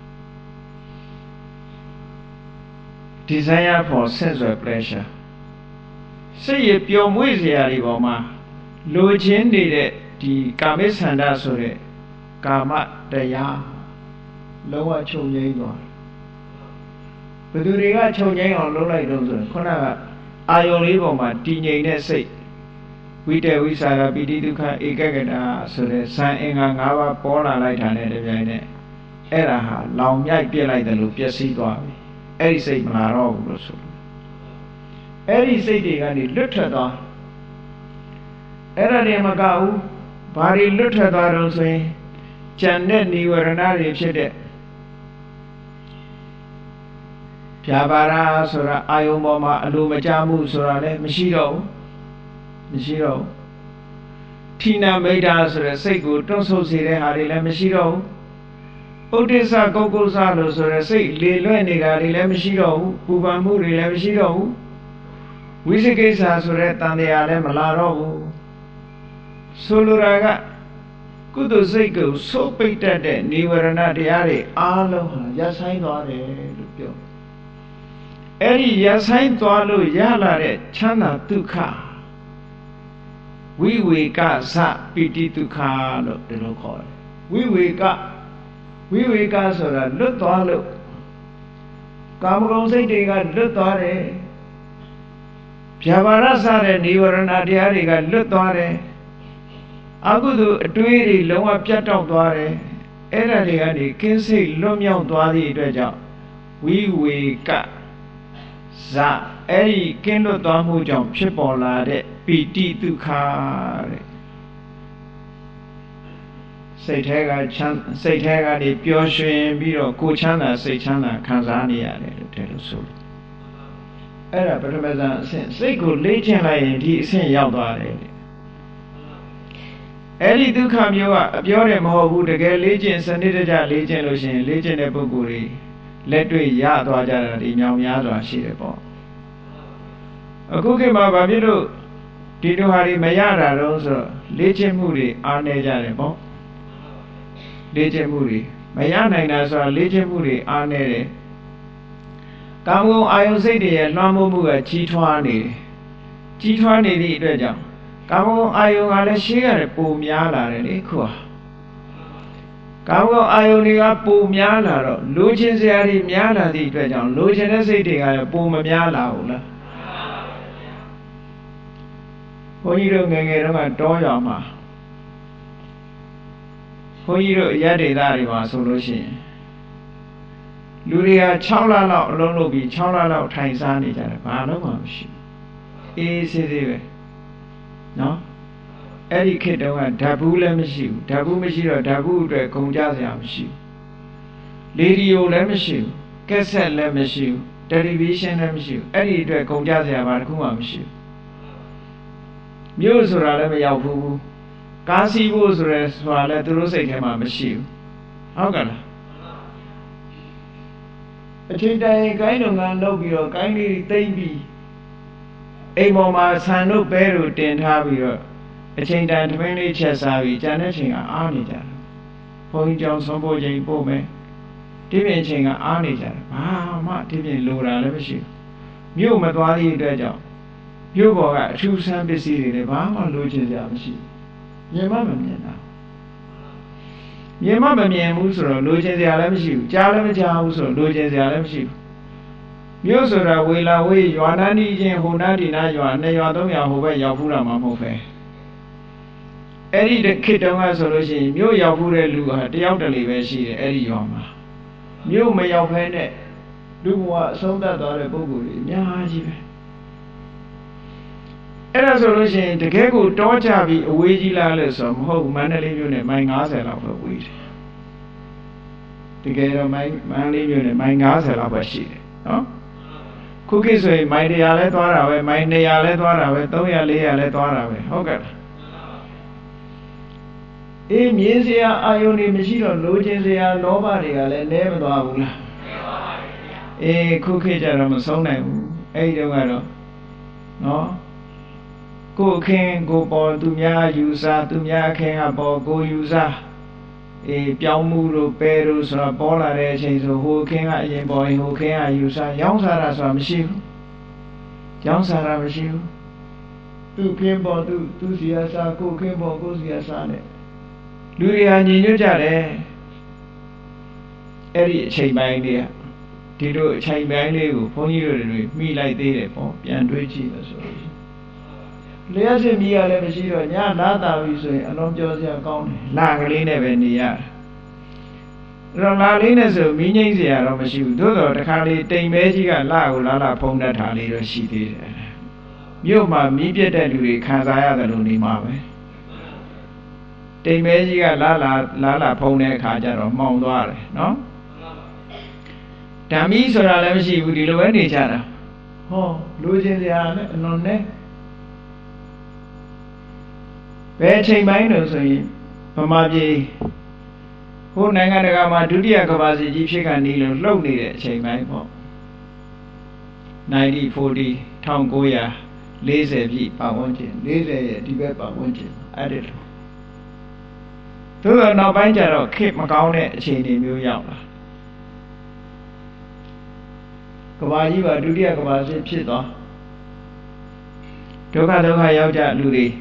Speaker 1: Desire for sensual pleasure စိတ်ရပျော်မွေ့စရာတွေပေါ်မှာလိုချင်နေတဲ့ဒီကာမိဆန္ဒဆိုတဲ့ကာမတရားလုံးဝချုပ်ငြိမ်းသွားဘယ်သူတွေကချုပ်ငြိမ်းအောင်လုပ်လိုက်တော့ဆိုရင်ခုနကအာယုံလေးပေါ်မှာတည်ငြိမ်တဲ့စိတ်ဝိတေဝိสารပိတိဒုက္ခဧကကတာဆိုတဲ့ဇန်အင်္ဂါ၅ပါးပေါ်လာလိုက်တာနဲ့တပြိုင်နက်အဲ့ဒါဟာလောင်မြိုက်ပြစ်လိုက်တယ်လို့ပျက်စီးသွားပြီအဲ့ဒီစိတ်မလာတော့ဘူးလို့ဆိုအဲ့ဒီစိတ်တွေကနေလွတ်ထွက်သွားအဲ့ဒါတွေမကဘူးဘာတွေလွတ်ထွက်သွားတော့ဆိုရင်ကြံတဲ့និဝရဏတွေဖြစ်တဲ့ဖြာပါရာဆိုတာအာယုံပေါ်မှာအလိုမကျမှုဆိုတာလည်းမရှိတော့ဘူးဌိနမိတ်တာဆိုတဲ့စိတ်ကိုတွန့်ဆုတ်စေတဲ့ဟာတွေလည်းမရှိတော့ဘူးဥဒိစ္စကုက္ကုစလို့ဆိုတဲ့စိတ်လေလွဲ့နေတာတွေလည်းမရှိတော့ဘူးပူပန်မှုတွေလည်းမရှိတော့ဘူးဝိသိကိစ္စဆိုတဲ့တန်တရားလည်းမလာတော့ဘူးဆိုလိုတာကကုသိုလ်စိတ်ကိုစိုးပိတ်တတ်တဲ့និဝရဏတရားတွေအားလုံးဟာရပ်ဆိုင်းသွားတယ်လို့ပြောအဲ့ဒီရပ်ဆိုင်းသွားလို့ရလာတဲ့ချမ်းသာဒုက္ခဝိဝေကသပိတိဒုက္ခလို့ဒီလိုခေါ်တယ်ဝိဝေကဆိုတာလွတ်သွားလို့ကာမဂုဏ်စိတ်တွေကလွတ်သွားတယ်ဗျာပါဒစတဲ့និဝရဏတရားတွေကလွတ်သွားတယ်အကုသိုလ်အတွေးတွေလုံးဝပြတ်တောက်သွားတယ်အဲ့ဒါတွေကနေကင်းစိတ်လွတ်မြောက်သွားသည့်အတွက်ကြောင့်ဝိဝေကဇအဲ့ဒီကင်းလွတ်သွားမှုကြောင့်ဖြစ်ပေါ်လာတဲ့ပိတိဒုက္ခတဲ့စိတ်ထဲကနေပျော်ရွှင်ပြီးတော့ကိုယ်ချမ်းသာစိတ်ချမ်းသာခံစားနေရတယ်လို့တဲ့လို့ဆိုအဲ့ဒါပထမဇန်အဆင့်စိတ်ကိုလေ့ကျင့်လိုက်ရင်ဒီအဆင့်ရောက်သွားတယ်အဲ့ဒီဒုက္ခမျိုးကအပြောတယ်မဟုတ်ဘူးတကယ်လေ့ကျင့်စနစ်တကျလေ့ကျင့်လို့ရှိရင်လေ့ကျင့်တဲ့ပုဂ္ဂိုလ်တွေလက်တွေ့ရသွားကြတာဒီမြောင်များစွာရှိတယ်ပေါ့အခုခေတ်မှာဗာဖြစ်လို့ဒီလိုဟာတွေမရတာတော့ဆိုတော့လေ့ကျင့်မှုတွေအားနေကြတယ်ပေါ့လေ့ကျင့်မှုတွေမရနိုင်တာဆိုတာလေ့ကျင့်မှုတွေအားနေတယ်ကာမဂုဏ်အာယုစိတ်တွေရဲ့လွှမ်းမိုးမှုကကြီးထွားနေတယ်ကြီးထွားနေသည့်အတွက်ကြောင့်ကာမဂုဏ်အာယုကလည်းရှေးရတယ်ပိုများလာတယ်လေခုကာမဂုဏ်အာယုတွေကပိုများလာတော့လိုချင်စရာတွေများလာသည့်အတွက်ကြောင့်လိုချင်တဲ့စိတ်တွေကလည်းပိုမများလာဘူးလားဘုန်းကြီးတို့ငယ်ငယ်တုန်းကတောရွာမှာဘုန်းကြီးတို့ရက်ဒေသတွေမှာဆိုလို့ရှိရင်လူတွေက6လလောက်အလုံးလုပ်ပြီး6လလောက်ထိုင်စားနေကြတယ်ဘာလို့မှမရှိဘူးအေးဆေးဆေးပဲနော်အဲ့ဒီခေတ်တုန်းကဓာတ်ဘူးလည်းမရှိဘူးဓာတ်ဘူးမရှိတော့ဓာတ်ဘူးအတွက်ဂုံကြစရာမရှိဘူးလေဒီယိုလည်းမရှိဘူးကက်ဆက်လည်းမရှိဘူးတယ်လီဗီရှင်းလည်းမရှိဘူးအဲ့ဒီအတွက်ဂုံကြစရာဘာတစ်ခုမှမရှိဘူးမြို့ဆိုတာလည်းမရောက်ဘူးကားစီးဖို့ဆိုရဲဆိုတာလည်းသူတို့စိတ်ထဲမှာမရှိဘူးဟုတ်ကဲ့လားအချိန်တိုင်းကိုင်းလုပ်ငန်းလုပ်ပြီးတော့ကိုင်းလေးတိမ့်ပြီးအိမ်ပေါ်မှာဆန်တို့ပဲတို့တင်ထားပြီးတော့အချိန်တိုင်းသမင်းလေးချက်စားပြီးကြံတဲ့ချိန်ကအားနေကြတယ်ဘုန်းကြီးကြောင့်ဆုံးဖို့ချိန်ပို့မယ်ဒီပြင်ချိန်ကအားနေကြတယ်ဘာမှဒီပြင်လိုတာလည်းမရှိဘူးမြို့မသွားသည့်အတွက်ကြောင့်မြို့ပေါ်ကအထူးဆန်းပစ္စည်းတွေလည်းဘာမှလိုချင်စရာမရှိဘူးမြင်မှမမြင်တာမြင်မှမမြင်ဘူးဆိုတော့လိုချင်စရာလည်းမရှိဘူးကြားလည်းမကြားဘူးဆိုတော့လိုချင်စရာလည်းမရှိဘူးမြို့ဆိုတာဝေလာဝေးရွာနာနီးချင်းဟိုနားဒီနားရွာ2ရွာ3ရွာဟိုဘက်ရောက်ဖူးတာမှမဟုတ်ပဲအဲ့ဒီခေတ်တုန်းကဆိုလို့ရှိရင်မြို့ရောက်ဖူးတဲ့လူဟာတယောက်တလေပဲရှိတယ်အဲ့ဒီရွာမှာမြို့မရောက်ဖဲနဲ့လူဘဝအဆုံးသတ်သွားတဲ့ပုဂ္ဂိုလ်တွေအများကြီးပဲအဲ့ဒါဆိုလို့ရှိရင်တကယ်ကိုတောချပြီးအဝေးကြီးလားလို့ဆိုမဟုတ်ဘူးမန္တလေးမြို့နဲ့မိုင်90လောက်ပဲဝေးတယ်တကယ်တော့မန္တလေးမြို့နဲ့မိုင်90လောက်ပဲရှိတယ်နော်ခုခေတ်ဆိုရင်မိုင်100လဲသွားတာပဲမိုင်200လဲသွားတာပဲ300 400လဲသွားတာပဲဟုတ်ကဲ့လားအေးမြင်စရာအာယုန်တွေမရှိတော့လိုချင်စရာလောဘတွေကလည်းလဲမသွားဘူးလားအေးခုခေတ်ကျတော့မဆုံးနိုင်ဘူးအဲ့ဒီတော့ကတော့နော်ကိုယ်ခင်ကိုပေါ်သူများယူစားသူများခင်ကပေါ်ကိုယူစားအေးပြောင်းမှုတို့ပဲတို့ဆိုတော့ပေါ်လာတဲ့အချိန်ဆိုဟိုခင်ကအရင်ပေါ်ရင်ဟိုခင်ကယူစားရောင်းစားတာဆိုတာမရှိဘူးရောင်းစားတာမရှိဘူးသူခင်ပေါ်သူစီရစားကိုခင်ပေါ်ကိုစီရစားနဲ့လူတွေဟာညီညွတ်ကြတယ်အဲ့ဒီအချိန်ပိုင်းလေးကဒီလိုအချိန်ပိုင်းလေးကိုဘုန်းကြီးတို့တွေမိလိုက်သေးတယ်ပေါ့ပြန်တွေးကြည့်လို့ဆိုလို့လျှက်စစ်မြည်ရလည်းမရှိတော့ညနားတာပြီဆိုရင်အလုံးပြောစရာကောင်းတယ်လာကလေးနဲ့ပဲနေရတယ်အဲ့တော့လာလေးနဲ့ဆိုမီးငိမ့်စရာတော့မရှိဘူးသို့တော့တခါလေတိမ်မဲကြီးကလာကိုလာဖုံးတတ်တာလေးတော့ရှိသေးတယ်မြို့မှာမီးပြတ်တဲ့လူတွေခံစားရတယ်လို့နေမှာပဲတိမ်မဲကြီးကလာဖုံးတဲ့အခါကျတော့မှောင်သွားတယ်နော်ဓာမီဆိုတာလည်းမရှိဘူးဒီလိုပဲနေကြတာဟောလူချင်းစရာနဲ့အလွန်နဲ့ဘယ်အချိန်ပိုင်းလို့ဆိုရင်ဗမာပြည်ဟိုနိုင်ငံတကာမှာဒုတိယကမ္ဘာစစ်ကြီးဖြစ်ကနေလို့လှုပ်နေတဲ့အချိန်ပိုင်းပေါ့1940 1940ပြည့်ပတ်ဝန်းကျင်40ရဲ့ဒီဘက်ပတ်ဝန်းကျင်အဲ့ဒီလိုသို့တော့နောက်ပိုင်းကျတော့ခေတ်မကောင်းတဲ့အခြေအနေမျိုးရောက်လာကမ္ဘာကြီးပါဒုတိယကမ္ဘာစစ်ဖြစ်သွားဒုက္ခရောက်ကြလူတွေ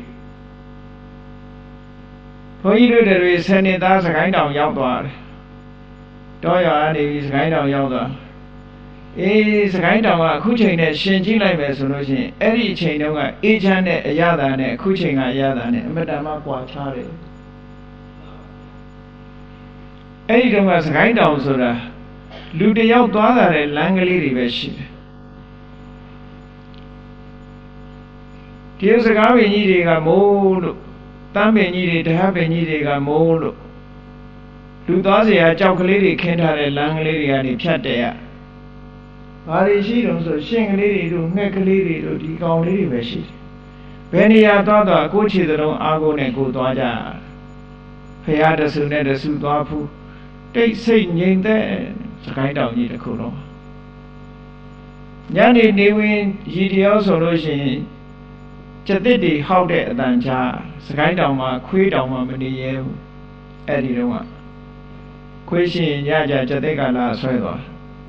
Speaker 1: ဘုန်းကြီးတို့တွေဆယ်နှစ်သားစကိုင်းတောင်ရောက်သွားတယ်တောရွာကနေပြီးစကိုင်းတောင်ရောက်သွားအေးစကိုင်းတောင်ကအခုချိန်နဲ့ရှင်ကြည့်လိုက်မယ်ဆိုလို့ရှိရင်အဲ့ဒီအချိန်တုန်းကအေးချမ်းတဲ့အရသာနဲ့အခုချိန်ကအရသာနဲ့အမတန်မှကွာခြားတယ်အဲ့ဒီတုန်းကစကိုင်းတောင်ဆိုတာလူတယောက်သွားတာတဲ့လမ်းကလေးတွေပဲရှိတယ်ဒီစကားပင်ကြီးတွေကမိုးလို့တမ်းပင်ကြီးတွေဓာတ်ပင်ကြီးတွေကမိုးလို့လူသွားเสียကြောက်ကလေးတွေခင်းထားတဲ့လမ်းကလေးတွေကနေဖြတ်တယ်ရဘာတွေရှိတုံးဆိုရှင်ကလေးတွေတို့ငှက်ကလေးတွေတို့ဒီကောင်လေးတွေပဲရှိတယ်ဘယ်နေရာသွားကိုခြေသလုံးအားကိုနဲ့ကိုသွားကြဖရာတဆူနဲ့တဆူသွားဖူးတိတ်ဆိတ်ငြိမ်သက်စကိုင်းတောင်ကြီးတစ်ခုလုံးညနေနေဝင်ရီတယောက်ဆိုလို့ရှိရင်ကျက်တစ်တွေဟောက်တဲ့အတန်ကြားစကိုင်းတောင်မှာခွေးတောင်မှာမနေရဲဘူးအဲ့ဒီတော့ခွေးရှင်ညကြကျက်တစ်ကလာဆွဲသွား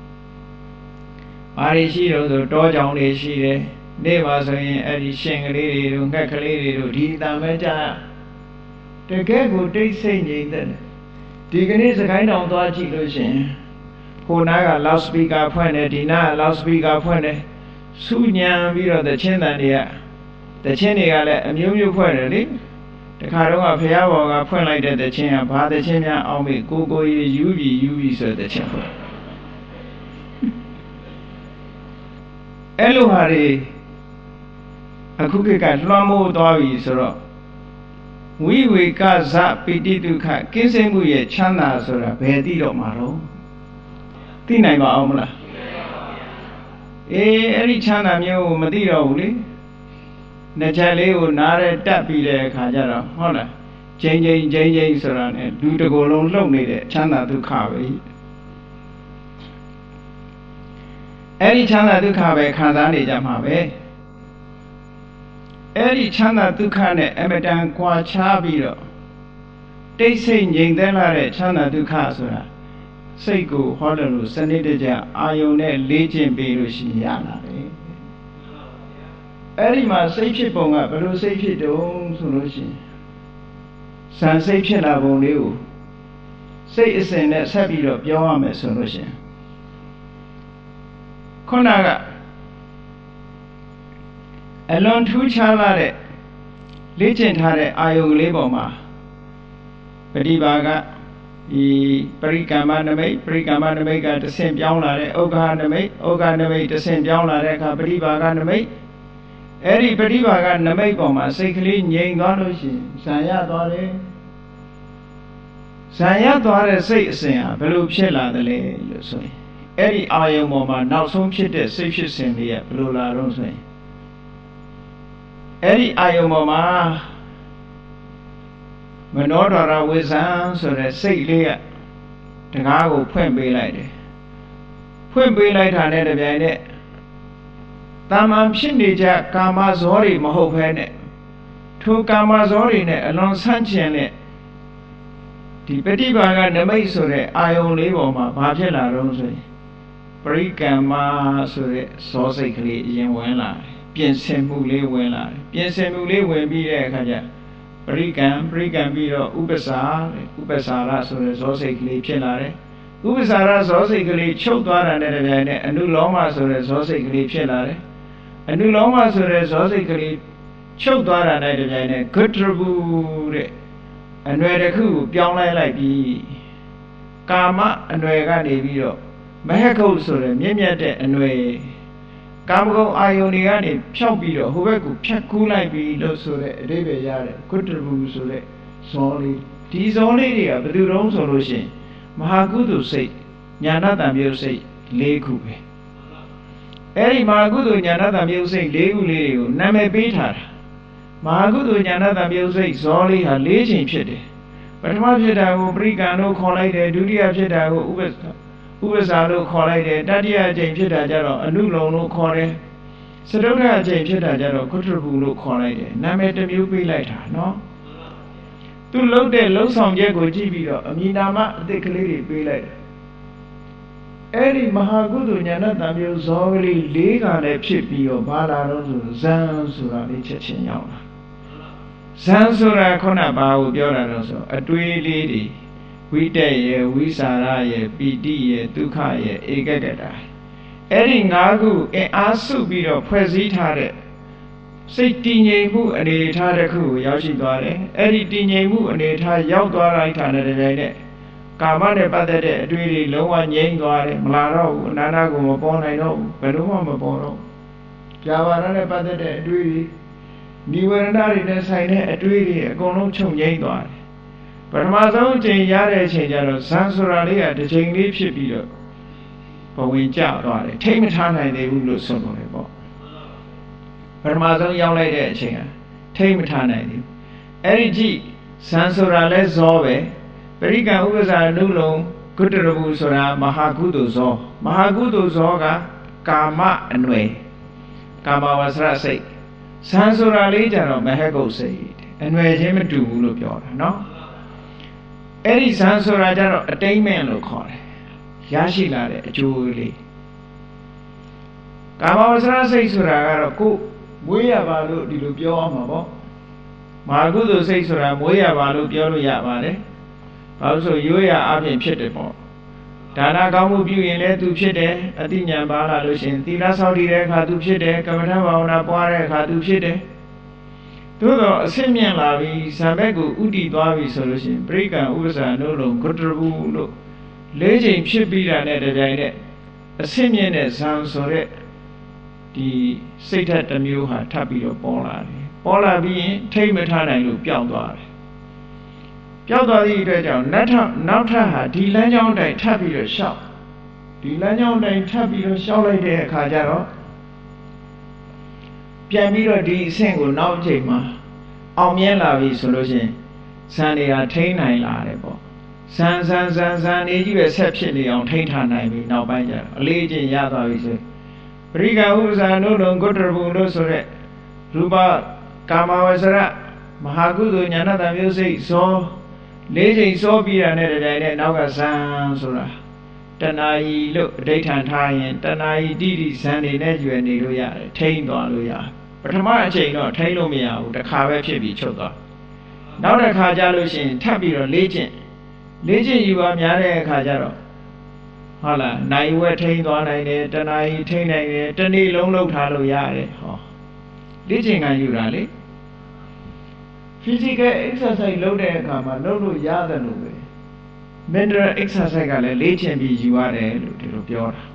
Speaker 1: ဘာတွေရှိတော့ဆိုတောကြောင်တွေရှိတယ်နေ့မှာဆိုရင်အဲ့ဒီရှင်ကလေးတွေတို့ငှက်ကလေးတွေတို့ဒီတန်ပဲကြားတကယ်ကိုတိတ်ဆိတ်ငြိမ်သက်တယ်ဒီကနေ့စကိုင်းတောင်သွားကြည့်လို့ရှင်ဟိုနားက loud speaker ဖွင့်တယ်ဒီနားက loud speaker ဖွင့်တယ်စူညံပြီးတော့တချင်းတန်တွေကတချင်းတွေကလည်းအမျိုးမျိုးဖွင့်တယ်လေတခါတော့ဖះဘော်ကဖွင့်လိုက်တဲ့တချင်းကဘာတချင်းများအောင်မေကိုရေယူပြီးဆိုတဲ့တချင်းဖွင့်အဲ့လိုဟာတွေအခုခေတ်ကလွှမ်းမိုးသွားပြီဆိုတော့ဝိဝေကဇပိတိဒုက္ခကင်းစင်မှုရဲ့ချမ်းသာဆိုတာဘယ်သိတော့မှာတော့သိနိုင်ပါအောင်မလားအဲ့ဒီချမ်းသာမျိုးကိုမသိတော့ဘူးလေနှစ်ချက်လေးကိုနားရဲတက်ပြီးတဲ့အခါကျတော့ဟုတ်လားချိန်ဆိုတာ ਨੇ လူတစ်ကိုယ်လုံးလှုပ်နေတဲ့ချမ်းသာဒုက္ခပဲအဲ့ဒီချမ်းသာဒုက္ခပဲခံစားနေကြမှာပဲအဲ့ဒီချမ်းသာဒုက္ခနဲ့အမတန်ကွာခြားပြီးတော့တိတ်ဆိတ်ငြိမ်သက်လာတဲ့ချမ်းသာဒုက္ခဆိုတာစိတ်ကိုဟောတယ်လို့စနစ်တကျအာယုံနဲ့လေ့ကျင့်ပြီးလို့ရှိရလာတယ်အဲ့ဒီမှာစိတ်ဖြစ်ပုံကဘယ်လိုစိတ်ဖြစ်တုံးဆိုလို့ရှိရင်စံစိတ်ဖြစ်လာပုံလေးကိုစိတ်အစဉ်နဲ့ဆက်ပြီးတော့ပြောရမယ်ဆိုလို့ရှိရင်ခုနကအလွန်ထူးခြားလာတဲ့လေ့ကျင့်ထားတဲ့အာယုံကလေးပေါ်မှာပฏิပါကဒီပရိကမ္မနမိတ်ကတဆင့်ပြောင်းလာတဲ့ဥက္ခနမိတ်တဆင့်ပြောင်းလာတဲ့အခါပฏิပါကနမိတ်အဲ့ဒီပฏิပါကနမိတ်ပေါ်မှာစိတ်ကလေးငြိမ်သွားလို့ရှိရင်ဇံရသွားတယ်ဇံရသွားတဲ့စိတ်အစဉ်ဟာဘယ်လိုဖြစ်လာသလဲလို့ဆိုရင်အဲ့ဒီအာယုံပေါ်မှာနောက်ဆုံးဖြစ်တဲ့စိတ်ဖြစ်စဉ်လေးကဘယ်လိုလာတော့ဆိုရင်အဲ့ဒီအာယုံပေါ်မှာမနောဒရဝိဇ္ဇံဆိုတဲ့စိတ်လေးကတကားကိုဖွင့်ပေးလိုက်တယ်ဖွင့်ပေးလိုက်တာနဲ့တပြိုင်နက်တာမန်ဖြစ်နေကြကာမဇောတွေမဟုတ်ဘဲနဲ့ထိုကာမဇောတွေနဲ့အလွန်ဆန့်ကျင်တဲ့ဒီပฏิပါကနမိတ်ဆိုတဲ့အာယုံလေးပေါ်မှာဘာဖြစ်လာတော့ဆိုရင်ပရိကမ္မာဆိုတဲ့ဇောစိတ်ကလေးအရင်ဝင်လာတယ်ပြင်ဆင်မှုလေးဝင်လာတယ်ပြင်ဆင်မှုလေးဝင်ပြီးတဲ့အခါကျပရိကံပြီးတော့ဥပ္ပစာရဆိုတဲ့ဇောစိတ်ကလေးဖြစ်လာတယ်ဥပ္ပစာရဇောစိတ်ကလေးချုပ်သွားတာနဲ့တပြိုင်နက်အနုလောမဆိုတဲ့ဇောစိတ်ကလေးဖြစ်လာတယ်အနုလောမဆိုတဲ့ဇောစိတ်ကလေးချုပ်သွားတာနဲ့တပြိုင်နက်ဂုတ္တရဘူးတဲ့အနွယ်တစ်ခုကိုပြောင်းလိုက်ပြီးကာမအနွယ်ကနေပြီးတော့မဟကုတ်ဆိုတဲ့မြင့်မြတ်တဲ့အနွယ်ကာမဂုဏ်အာယုန်တွေကနေဖြောက်ပြီးတော့ဟိုဘက်ကိုဖြတ်ကူးလိုက်ပြီးလို့ဆိုတဲ့အဓိပ္ပာယ်ရတယ်ဂုတ္တရဘူးဆိုတဲ့ဇောလေးဒီဇောလေးတွေကဘယ်သူတုံးဆိုလို့ရှိရင်မဟာကုသိုလ်စိတ်ညာဏတံပြုစိတ်၄ခုပဲအဲ့ဒီမဟာကုသိုလ်ညာဏတံပြုစိတ်၄ခုလေးတွေကိုနာမည်ပေးထားတာမဟာကုသိုလ်ညာဏတံပြုစိတ်ဇောလေးဟာ၄ချိန်ဖြစ်တယ်ပထမဖြစ်တာကိုပရိကံလို့ခေါ်လိုက်တယ်ဒုတိယဖြစ်တာကိုဥပ္ပစာလို့ခေါ်လိုက်တယ်တတိယအချိန်ဖြစ်တာကျတော့အနုလုံလို့ခေါ်တယ်စတုတ္ထအချိန်ဖြစ်တာကျတော့ဂုတ္တရဘူးလို့ခေါ်လိုက်တယ်နာမည်တစ်မျိုးပေးလိုက်တာနော်သူလှုပ်တဲ့လှုပ်ဆောင်ချက်ကိုကြည့်ပြီးတော့အမည်နာမအသစ်ကလေးတွေပေးလိုက်တယ်အဲ့ဒီမဟာကုသိုလ်ညာဏတံပြုဇောကလေး၄ခါနဲ့ဖြစ်ပြီးတော့ဘာလာတော့ဆိုဇံဆိုတာလေးချက်ချင်းရောက်လာဇံဆိုတာခုနဘာကိုပြောတာတော့ဆိုအတွေးလေးတွေဝိတက်ရဲ့ဝိสารရဲ့ပီတိရဲ့ဒုက္ခရဲ့ဧကဂတအဲ့ဒီ၅ခုအင်အားစုပြီးတော့ဖွဲ့စည်းထားတဲ့စိတ်တည်ငြိမ်မှုအနေထားတစ်ခုကိုရောက်ရှိသွားတယ်အဲ့ဒီတည်ငြိမ်မှုအနေထားရောက်သွားလိုက်တာနဲ့တပြိုင်နက်ကာမနဲ့ပတ်သက်တဲ့အတွေ့အကြုံလုံးဝငြိမ်းသွားတယ်မလာတော့ဘူးအနန္တကိုမပေါ်နိုင်တော့ဘူးဘယ်တော့မှမပေါ်တော့ကြာပါရနဲ့ပတ်သက်တဲ့အတွေ့အကြုံနိဝရဏတွေနဲ့ဆိုင်တဲ့အတွေ့အကြုံအကုန်လုံးချုပ်ငြိမ်းသွားတယ်ပထမဆုံးအချိန်ရတဲ့အချိန်ကျတော့ဇန်ဆိုတာလေးကတစ်ချိန်လေးဖြစ်ပြီးတော့ဘဝင်ကျသွားတယ်ထိမ့်မထားနိုင်သေးဘူးလို့ဆိုလို့လေပေါ့ပထမဆုံးရောက်လိုက်တဲ့အချိန်ကထိမ့်မထားနိုင်သေးဘူးအဲ့ဒီကြည့်ဇန်ဆိုတာလဲဇောပဲပရိကံဥပ္ပဇာနုလုံကုတ္တရဘူးဆိုတာမဟာကုသိုလ်ဇောမဟာကုသိုလ်ဇောကကာမအနွယ်ကာမဝဆရစိတ်ဇန်ဆိုတာလေးကြတော့မဟကုတ်စိတ်အနွယ်ချင်းမတူဘူးလို့ပြောတာနော်အဲ့ဒီဇန်ဆိုတာကြတော့အတိမ့်မဲ့လို့ခေါ်တယ်ရရှိလာတဲ့အကျိုးလေးကာမဝဆရစိတ်ဆိုတာကတော့ကိုယ်မွေးရပါလို့ဒီလိုပြောအောင်မှာပေါ့မဟာကုသိုလ်စိတ်ဆိုတာမွေးရပါလို့ပြောလို့ရပါတယ်ဘာလို့ဆိုရိုးရအပြင်ဖြစ်တယ်ပေါ့ဒါနကောင်းမှုပြုရင်လည်းသူဖြစ်တယ်အတိညာပါလာလို့ရှိရင်သီလဆောက်တည်တဲ့အခါသူဖြစ်တယ်ကမ္မထဘာဝနာပွားတဲ့အခါသူဖြစ်တယ်သို့တော့အဆင့်မြင့်လာပြီးဇံဘက်ကိုဥတည်သွားပြီဆိုလို့ရှိရင်ပရိကံဥပ္ပဇာနုလုံဂုတ္တရဘူးလို့၄ချိန်ဖြစ်ပြီးတာနဲ့တပြိုင်နက်အဆင့်မြင့်တဲ့ဇံဆိုတဲ့ဒီစိတ်ဓာတ်တစ်မျိုးဟာထပ်ပြီးတော့ပေါ်လာတယ်ပေါ်လာပြီးရင်ထိမ့်မထားနိုင်လို့ပျောက်သွားတယ်ပျောက်သွားသည့်အတွက်ကြောင့်နောက်ထပ်ဟာဒီလမ်းကြောင်းတိုင်းထပ်ပြီးတော့ရှောက်ဒီလမ်းကြောင်းတိုင်းထပ်ပြီးတော့ရှောက်လိုက်တဲ့အခါကျတော့ပြန်ပြီးတော့ဒီအဆင့်ကိုနောက်အချိန်မှာအောင်မြင်လာပြီဆိုလို့ရှိရင်ဇန်တွေကထိန်းနိုင်လာတယ်ပေါ့ဇန်နေကြီးပဲဆက်ဖြစ်နေအောင်ထိန်းထားနိုင်ပြီနောက်ပိုင်းကျတော့အလေးချင်းရသွားပြီဆိုပရိကံဥပ္ပဇာနုလုံဂုတ္တရဘူးလို့ဆိုတဲ့ရူပကာမဝဆရမဟာကုသိုလ်ဉာဏတမျိုးစိတ်ဇော၄ချိန်စောပြီးတာနဲ့တည်းနဲ့နောက်ကဇံဆိုတာတဏှာကြီးလို့အဋ္ဌံထားရင်တဏှာကြီးတိတိဇံနေနဲ့ကျွယ်နေလို့ရတယ်ထိန်းသွားလို့ရပထမအချိန်တော့ထိန်းလို့မရဘူးတစ်ခါပဲဖြစ်ပြီးချုပ်သွားနောက်တစ်ခါကြလို့ရှိရင်ထပ်ပြီးတော့လေ့ကျင့်ယူပါများတဲ့အခါကျတော့ဟုတ်လားနိုင်ဝဲထိန်းသွားနိုင်တယ်တဏှာကြီးထိန်းနိုင်တယ်တစ်နေ့လုံးလှုပ်ထားလို့ရတယ်ဟောလေ့ကျင့်ခံယူတာလေ physical exercise လုပ်တဲ့အခါမှာလုပ်လို့ရတယ်လို့ပဲ mental exercise ကလည်းလေ့ကျင့်ပြီးယူရတယ်လို့ဒီလိုပြောတာ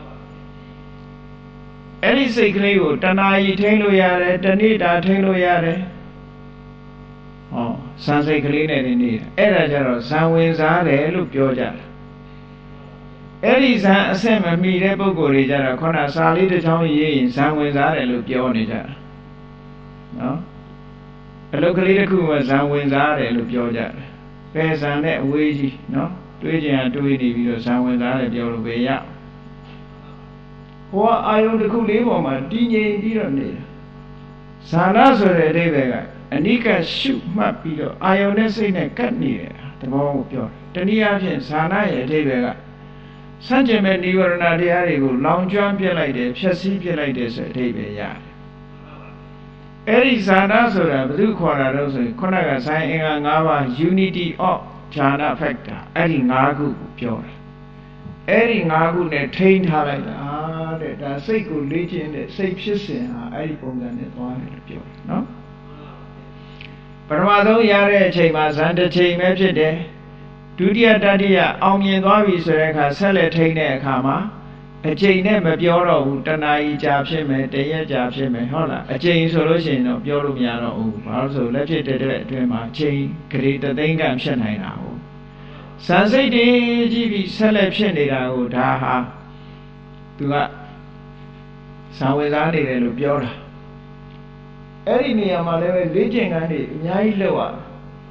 Speaker 1: အဲ့ဒီစိတ်ကလေးကိုတဏှာကြီးထိန်းလို့ရတယ်တဏှိတာထိန်းလို့ရတယ်ဟောဇန်စိတ်ကလေးနဲ့နေတာအဲ့ဒါကြတော့ဇန်ဝင်စားတယ်လို့ပြောကြတာအဲ့ဒီဇန်အဆင့်မမီတဲ့ပုဂ္ဂိုလ်တွေကြတော့ခေါင်းစာလေးတစ်ချောင်းရေးရင်ဇန်ဝင်စားတယ်လို့ပြောနေကြတာနော်အလုတ်ကလေးတစ်ခုမှဇံဝင်စားတယ်လို့ပြောကြတယ်။ပဲဇံနဲ့အဝေးကြီးနော်တွေးကြံတွေးနေပြီးတော့ဇံဝင်စားတယ်ပြောလို့ပဲရ။ဟောအာယုန်တစ်ခုလေးပေါ်မှာတည်ငြိမ်ပြီးတော့နေတာ။ဇာနာဆိုတဲ့အဓိပ္ပာယ်ကအနိကရှုမှတ်ပြီးတော့အာယုန်နဲ့စိတ်နဲ့ကပ်နေတယ်တဘောကိုပြောတယ်။တနည်းအားဖြင့်ဇာနာရဲ့အဓိပ္ပာယ်ကစัจ jin မဲ့နိဝရဏတရားတွေကိုလောင်ကျွမ်းပြစ်လိုက်တယ်ဖြည့်ဆည်းပြစ်လိုက်တယ်ဆိုတဲ့အဓိပ္ပာယ်ရတယ်။အဲ့ဒီဇာနာဆိုတာဘယ်သူခေါ်တာတော့ဆိုရင်ခုနကဇိုင်းအင်္ဂါ၅ပါး unity of jhana factor အဲ့ဒီ၅ခုကိုပြောတာအဲ့ဒီ၅ခုနဲ့ထိန်းထားလိုက်တာတဲ့ဒါစိတ်ကိုလေ့ကျင့်တဲ့စိတ်ဖြစ်စဉ်ဟာအဲ့ဒီပုံစံနဲ့သွားတယ်လို့ပြောတယ်နော်ပထမဆုံးရတဲ့အချိန်မှာဇန်တစ်ချိန်ပဲဖြစ်တယ်ဒုတိယတတိယအောင်မြင်သွားပြီဆိုတဲ့အခါဆက်လက်ထိန်းတဲ့အခါမှာအချိန်နဲ့မပြောတော့ဘူးတဏှာကြီးကြာဖြစ်မယ်တရက်ကြာဖြစ်မယ်ဟုတ်လားအချိန်ဆိုလို့ရှိရင်တော့ပြောလို့မရတော့ဘူးဘာလို့ဆိုလက်ဖြစ်တဲ့အတွင်းမှာအချိန်ဂရေတသိန်းကဖြစ်နိုင်တာဟုတ်စံစိတ်တွေကြည့်ပြီးဆက်လက်ဖြစ်နေတာကိုဒါဟာသူကဇာဝေစားနေတယ်လို့ပြောတာအဲ့ဒီနေရာမှာလည်းလေ့ကျင့်ခန်းတွေအများကြီးလုပ်ရတယ်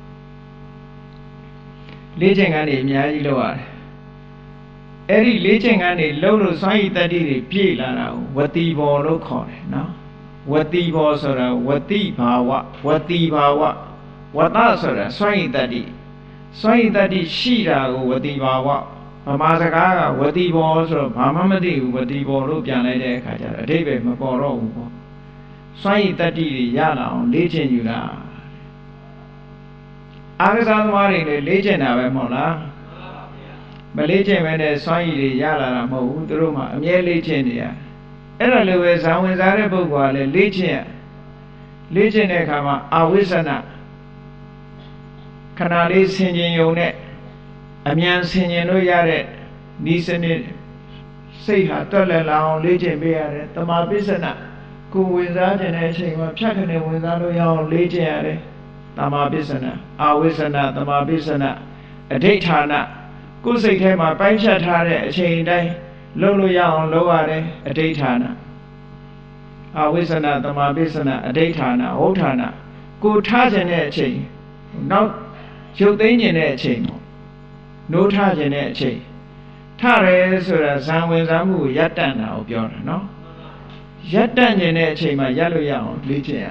Speaker 1: လေ့ကျင့်ခန်းတွေအများကြီးလုပ်ရတယ်အဲ့ဒီလေ့ကျင့်ခန်းတွေလုံးလို့စွမ်းရည်တတ္တိတွေပြည့်လာတာကိုဝတိဘောလို့ခေါ်တယ်နော်ဝတိဘောဆိုတာဝတိဘာဝဝတိဘာဝဝတဆိုတာစွမ်းရည်တတ္တိရှိတာကိုဝတိဘာဝဗမာစကားကဝတိဘောဆိုတော့ဘာမှမသိဘူးဝတိဘောလို့ပြန်လိုက်တဲ့အခါကျတော့အဓိပ္ပာယ်မပေါ်တော့ဘူးပေါ့စွမ်းရည်တတ္တိတွေရလာအောင်လေ့ကျင့်ယူတာအားကစားသမားတွေလည်းလေ့ကျင့်တာပဲမဟုတ်လားမလေ့ကျင့်ပဲနဲ့စွမ်းရည်တွေရလာတာမဟုတ်ဘူးသူတို့မှအမြဲလေ့ကျင့်နေရအဲ့ဒါလိုပဲဇာဝင်စားတဲ့ပုဂ္ဂိုလ်ကလည်းလေ့ကျင့်တဲ့အခါမှာအဝိဇ္ဇနာခဏလေးဆင်ခြင်ယုံနဲ့အမြန်ဆင်ခြင်လို့ရတဲ့ဤစနစ်စိတ်ဟာတွက်လက်လာအောင်လေ့ကျင့်ပေးရတယ်တမာပစ္စနကိုဝင်စားခြင်းတဲ့အချိန်မှာဖြတ်ခနဲ့ဝင်စားလို့ရအောင်လေ့ကျင့်ရတယ်ပ tama pisana, awisana, tama pisana, aditana, kusik ma paisha tare, a chain day, lolo yang, loare, aditana. Awisana, tama pisana, aditana, otana, go tajan a chain. Now, you think in a chain. No tajan a chain. Tare, so that some with Amu Yatana of your no. Yatan in a chain, my yellow young, Legion.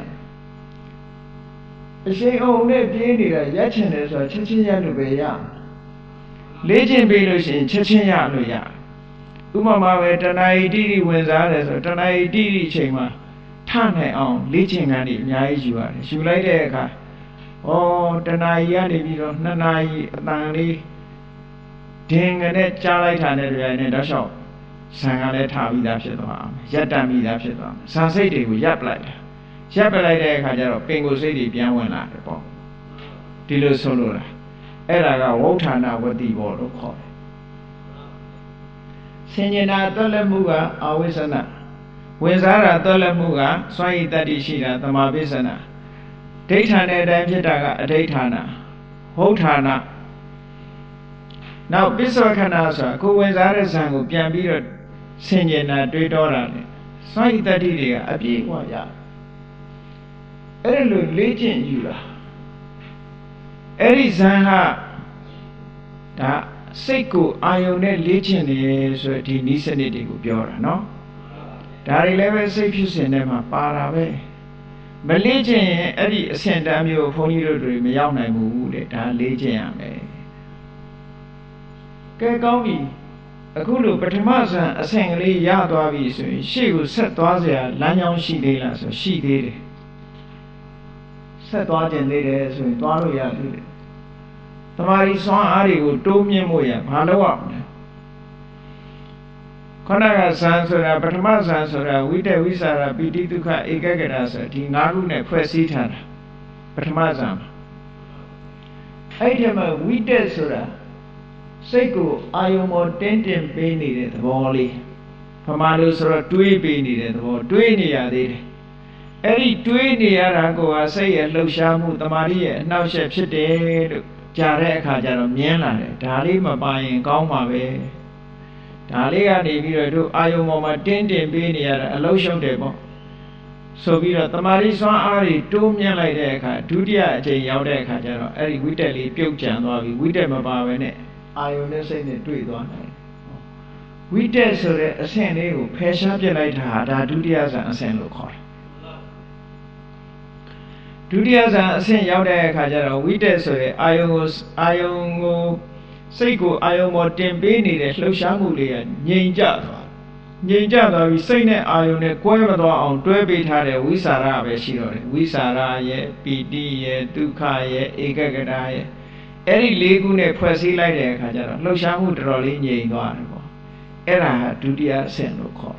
Speaker 1: Say, oh, let be a Yachin or Chichin to be young. Legion be in Chichin Luya. Umama Tanai Didi wins others or Tanai Didi Chima. Tane on, Legion and it, Yaiju. She laid a car. Oh, Tanai Yadi, Nanai, Nani. Ding and it, Charlie Tanner and a shop. Sang a letter with that shit on. Yatami that shit on. San City with Yaplite. Yaplite, Kajaro, Pingo City, Pian at the pop. Dilo Solura. Elaga, Wotana, what the word of call. Senina Tolemuga, always a nut. Wizara Tolemuga, Swai Tadishina, the Mabisana. Daytana, Damjitaga, a daytana. Hotana. Now, Biswakanasa, who was Arasango, Piambiro, Senina, Dredora, Swai Tadidia, a big one, ya. Elu Legion Yula. Erizanga, that Seiko Ione Legion is the Nisanity Biora, no? Dari level safe in them a parabe. But Legion, Eddie sent Amio Foniro to Mayana Mood, that Legion. Kagawi, a Kulu Patamasa, a Sangli Yadwavi, she was set to Asia, Lanyon she did as she did. Set to Asian later, so Twaria did it. Tamari saw Ari who told me Moya, Palawa. Konaga Sansura, Patama Sansura, Wita Wisara, Pitituka, Egagadas, Tinarune, Quesitan, Patamazam. Item of Wita Sura. Seiko, Ayomo Tentin painted the volley. Pamadusra, Tui painted the wall, Twinia did. Every Twinia go, I say, and Loshamu, the Maria, now Shep Shitted, Jareka, Jaramiana, Dalima buying Goma way. Dalia, they do Ayomo Tentin Painia, a lotion table. So we are the Marisa Ari, 2 million like Deka, Dudia, J. Yaudeka, Eric Whiteley, Pujan, or we them about it. I only say the 2 1. We test a send passion like her, Dudias and Saint Lucor. Dudias and Saint Yauda Kajara, we test Iongo Seiko, Iomo Tempeni, the Sloshamulia, Ninja. Ninja, we say that Ione Quavado on 12 had a Wisara, Wisara, ye, PD, Duka, ye, Egagadaye. Eri Legune Quasi like a Kajara, Loshamu Drolin ye Guarabo. Era Dudia Saint Lucor.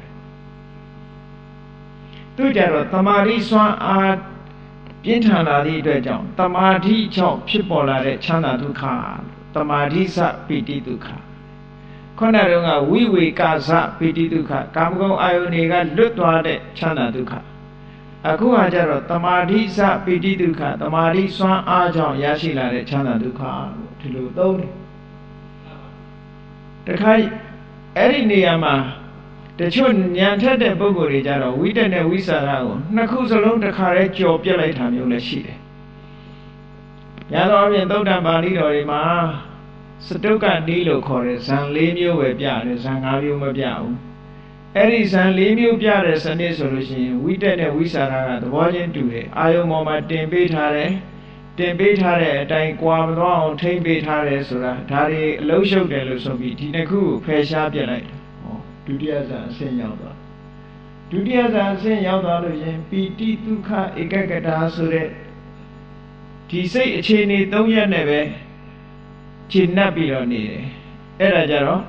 Speaker 1: Tujaro, Tamari Swan art Pintana di Dredon, Tamati chop, Chipola, Chana Duka, Tamati sa Piti Duka. Konarunga, we Gaza, Piti Duka, Kamgo Ioniga, Lutwade, Chana Duka. Akuajaro, Tamadi sa Piti Duka, Tamadi Swan Ajon, Yashila, Chana Duka, Tilu. The Kai Eriniyama, the children Yanted and Bogori Jaro, we didn't know Wisarao, Nakus alone the carriage of Pilatam Yulashide. Yado and Dodan Balido, Ma Satoka Nilo Chorus, and Lemio Webiaris, and Avium Biao. Eris and Lemio Biaris and this solution, we didn't know Wisara, the Voyage to it. Iomoma Dembetare, Dying Quam, Tambetare, Sura, Tari, Losho de Lusobi, Tinaku, Pesha Bialite. Dudias and Saint Yauda. Dudias and Saint Yauda, Piti Tuka, Egagata Sure. Tise a chini, don't ya never. Chinabi on it. Erajaro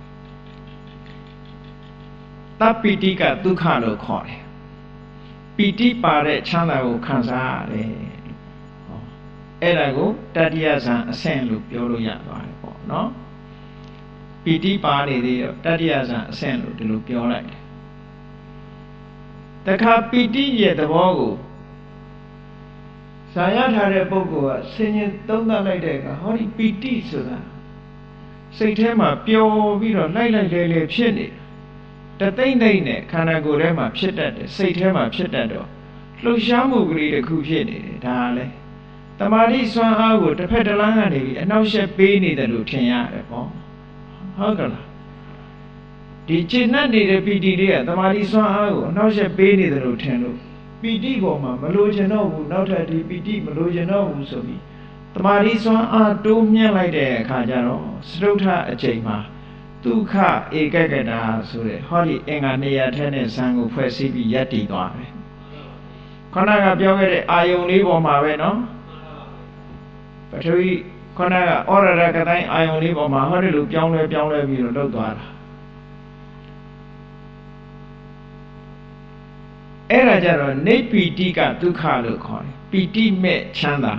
Speaker 1: Tapitika Tukano Kore. Piti Pare Chana Kanzare. Erago, Tadias and Saint Luke, Yolo no? Piti Pari, Tadias and Saint Luke, to look your right. The car Piti yet the Vogo ဇာယထားတဲ့ပုဂ္ဂိုလ်ကဆင်ញင်သုံးသပ်လိုက်တဲ့အခါဟောဒီပီတိဆိုတာစိတ်ထဲမှာပျော်ပြီးတော့လိုက်လေဖြစ်နေတသိမ့်နဲ့ခန္ဓာကိုယ်ထဲမှာဖြစ်တတ်တယ်စိတ်ထဲမှာဖြစ်တတ်တော့လှုပ်ရှားမှုကလေးတစ်ခုဖြစ်နေတယ်ဒါလည်းတမာတိစွမ်းအားကိုတစ်ဖက်တစ်လမ်းကနေပြီးအနောက်ရှက်ပေးနေတယ်လို့ထင်ရတယ်ပေါ့ဟုတ်ကလားဒီကျင့်နေတဲ့ပီတိတွေကတမာတိစွမ်းအားကိုအနောက်ရှက်ပေးနေတယ်လို့ထင်လို့ပီတိပေါ်မှာမလိုချင်တော့ဘူးနောက်ထပ်ဒီပီတိမလိုချင်တော့ဘူးဆိုပြီးတမာတိစွမ်းအားတိုးမြင့်လိုက်တဲ့အခါကျတော့စတုထအချိန်မှာဒုက္ခဧကကတာဆိုတဲ့ဟောဒီအင်္ဂါနေရာထဲနဲ့ဇံကိုဖွဲ့စည်းပြီးယက်တည်သွားတယ်ခန္ဓာကပြောခဲ့တဲ့အာယုန်လေးပေါ်မှာပဲနော်ပထဝီခန္ဓာကဩရဒကတိုင်းအာယုန်လေးပေါ်မှာဟောဒီလိုပြောင်းလဲပြီးတော့လှုပ်သွားတာအဲ့ဒါကြတော့နေပီတိကဒုက္ခလို့ခေါ်တယ်ပီတိမဲ့ချမ်းသာ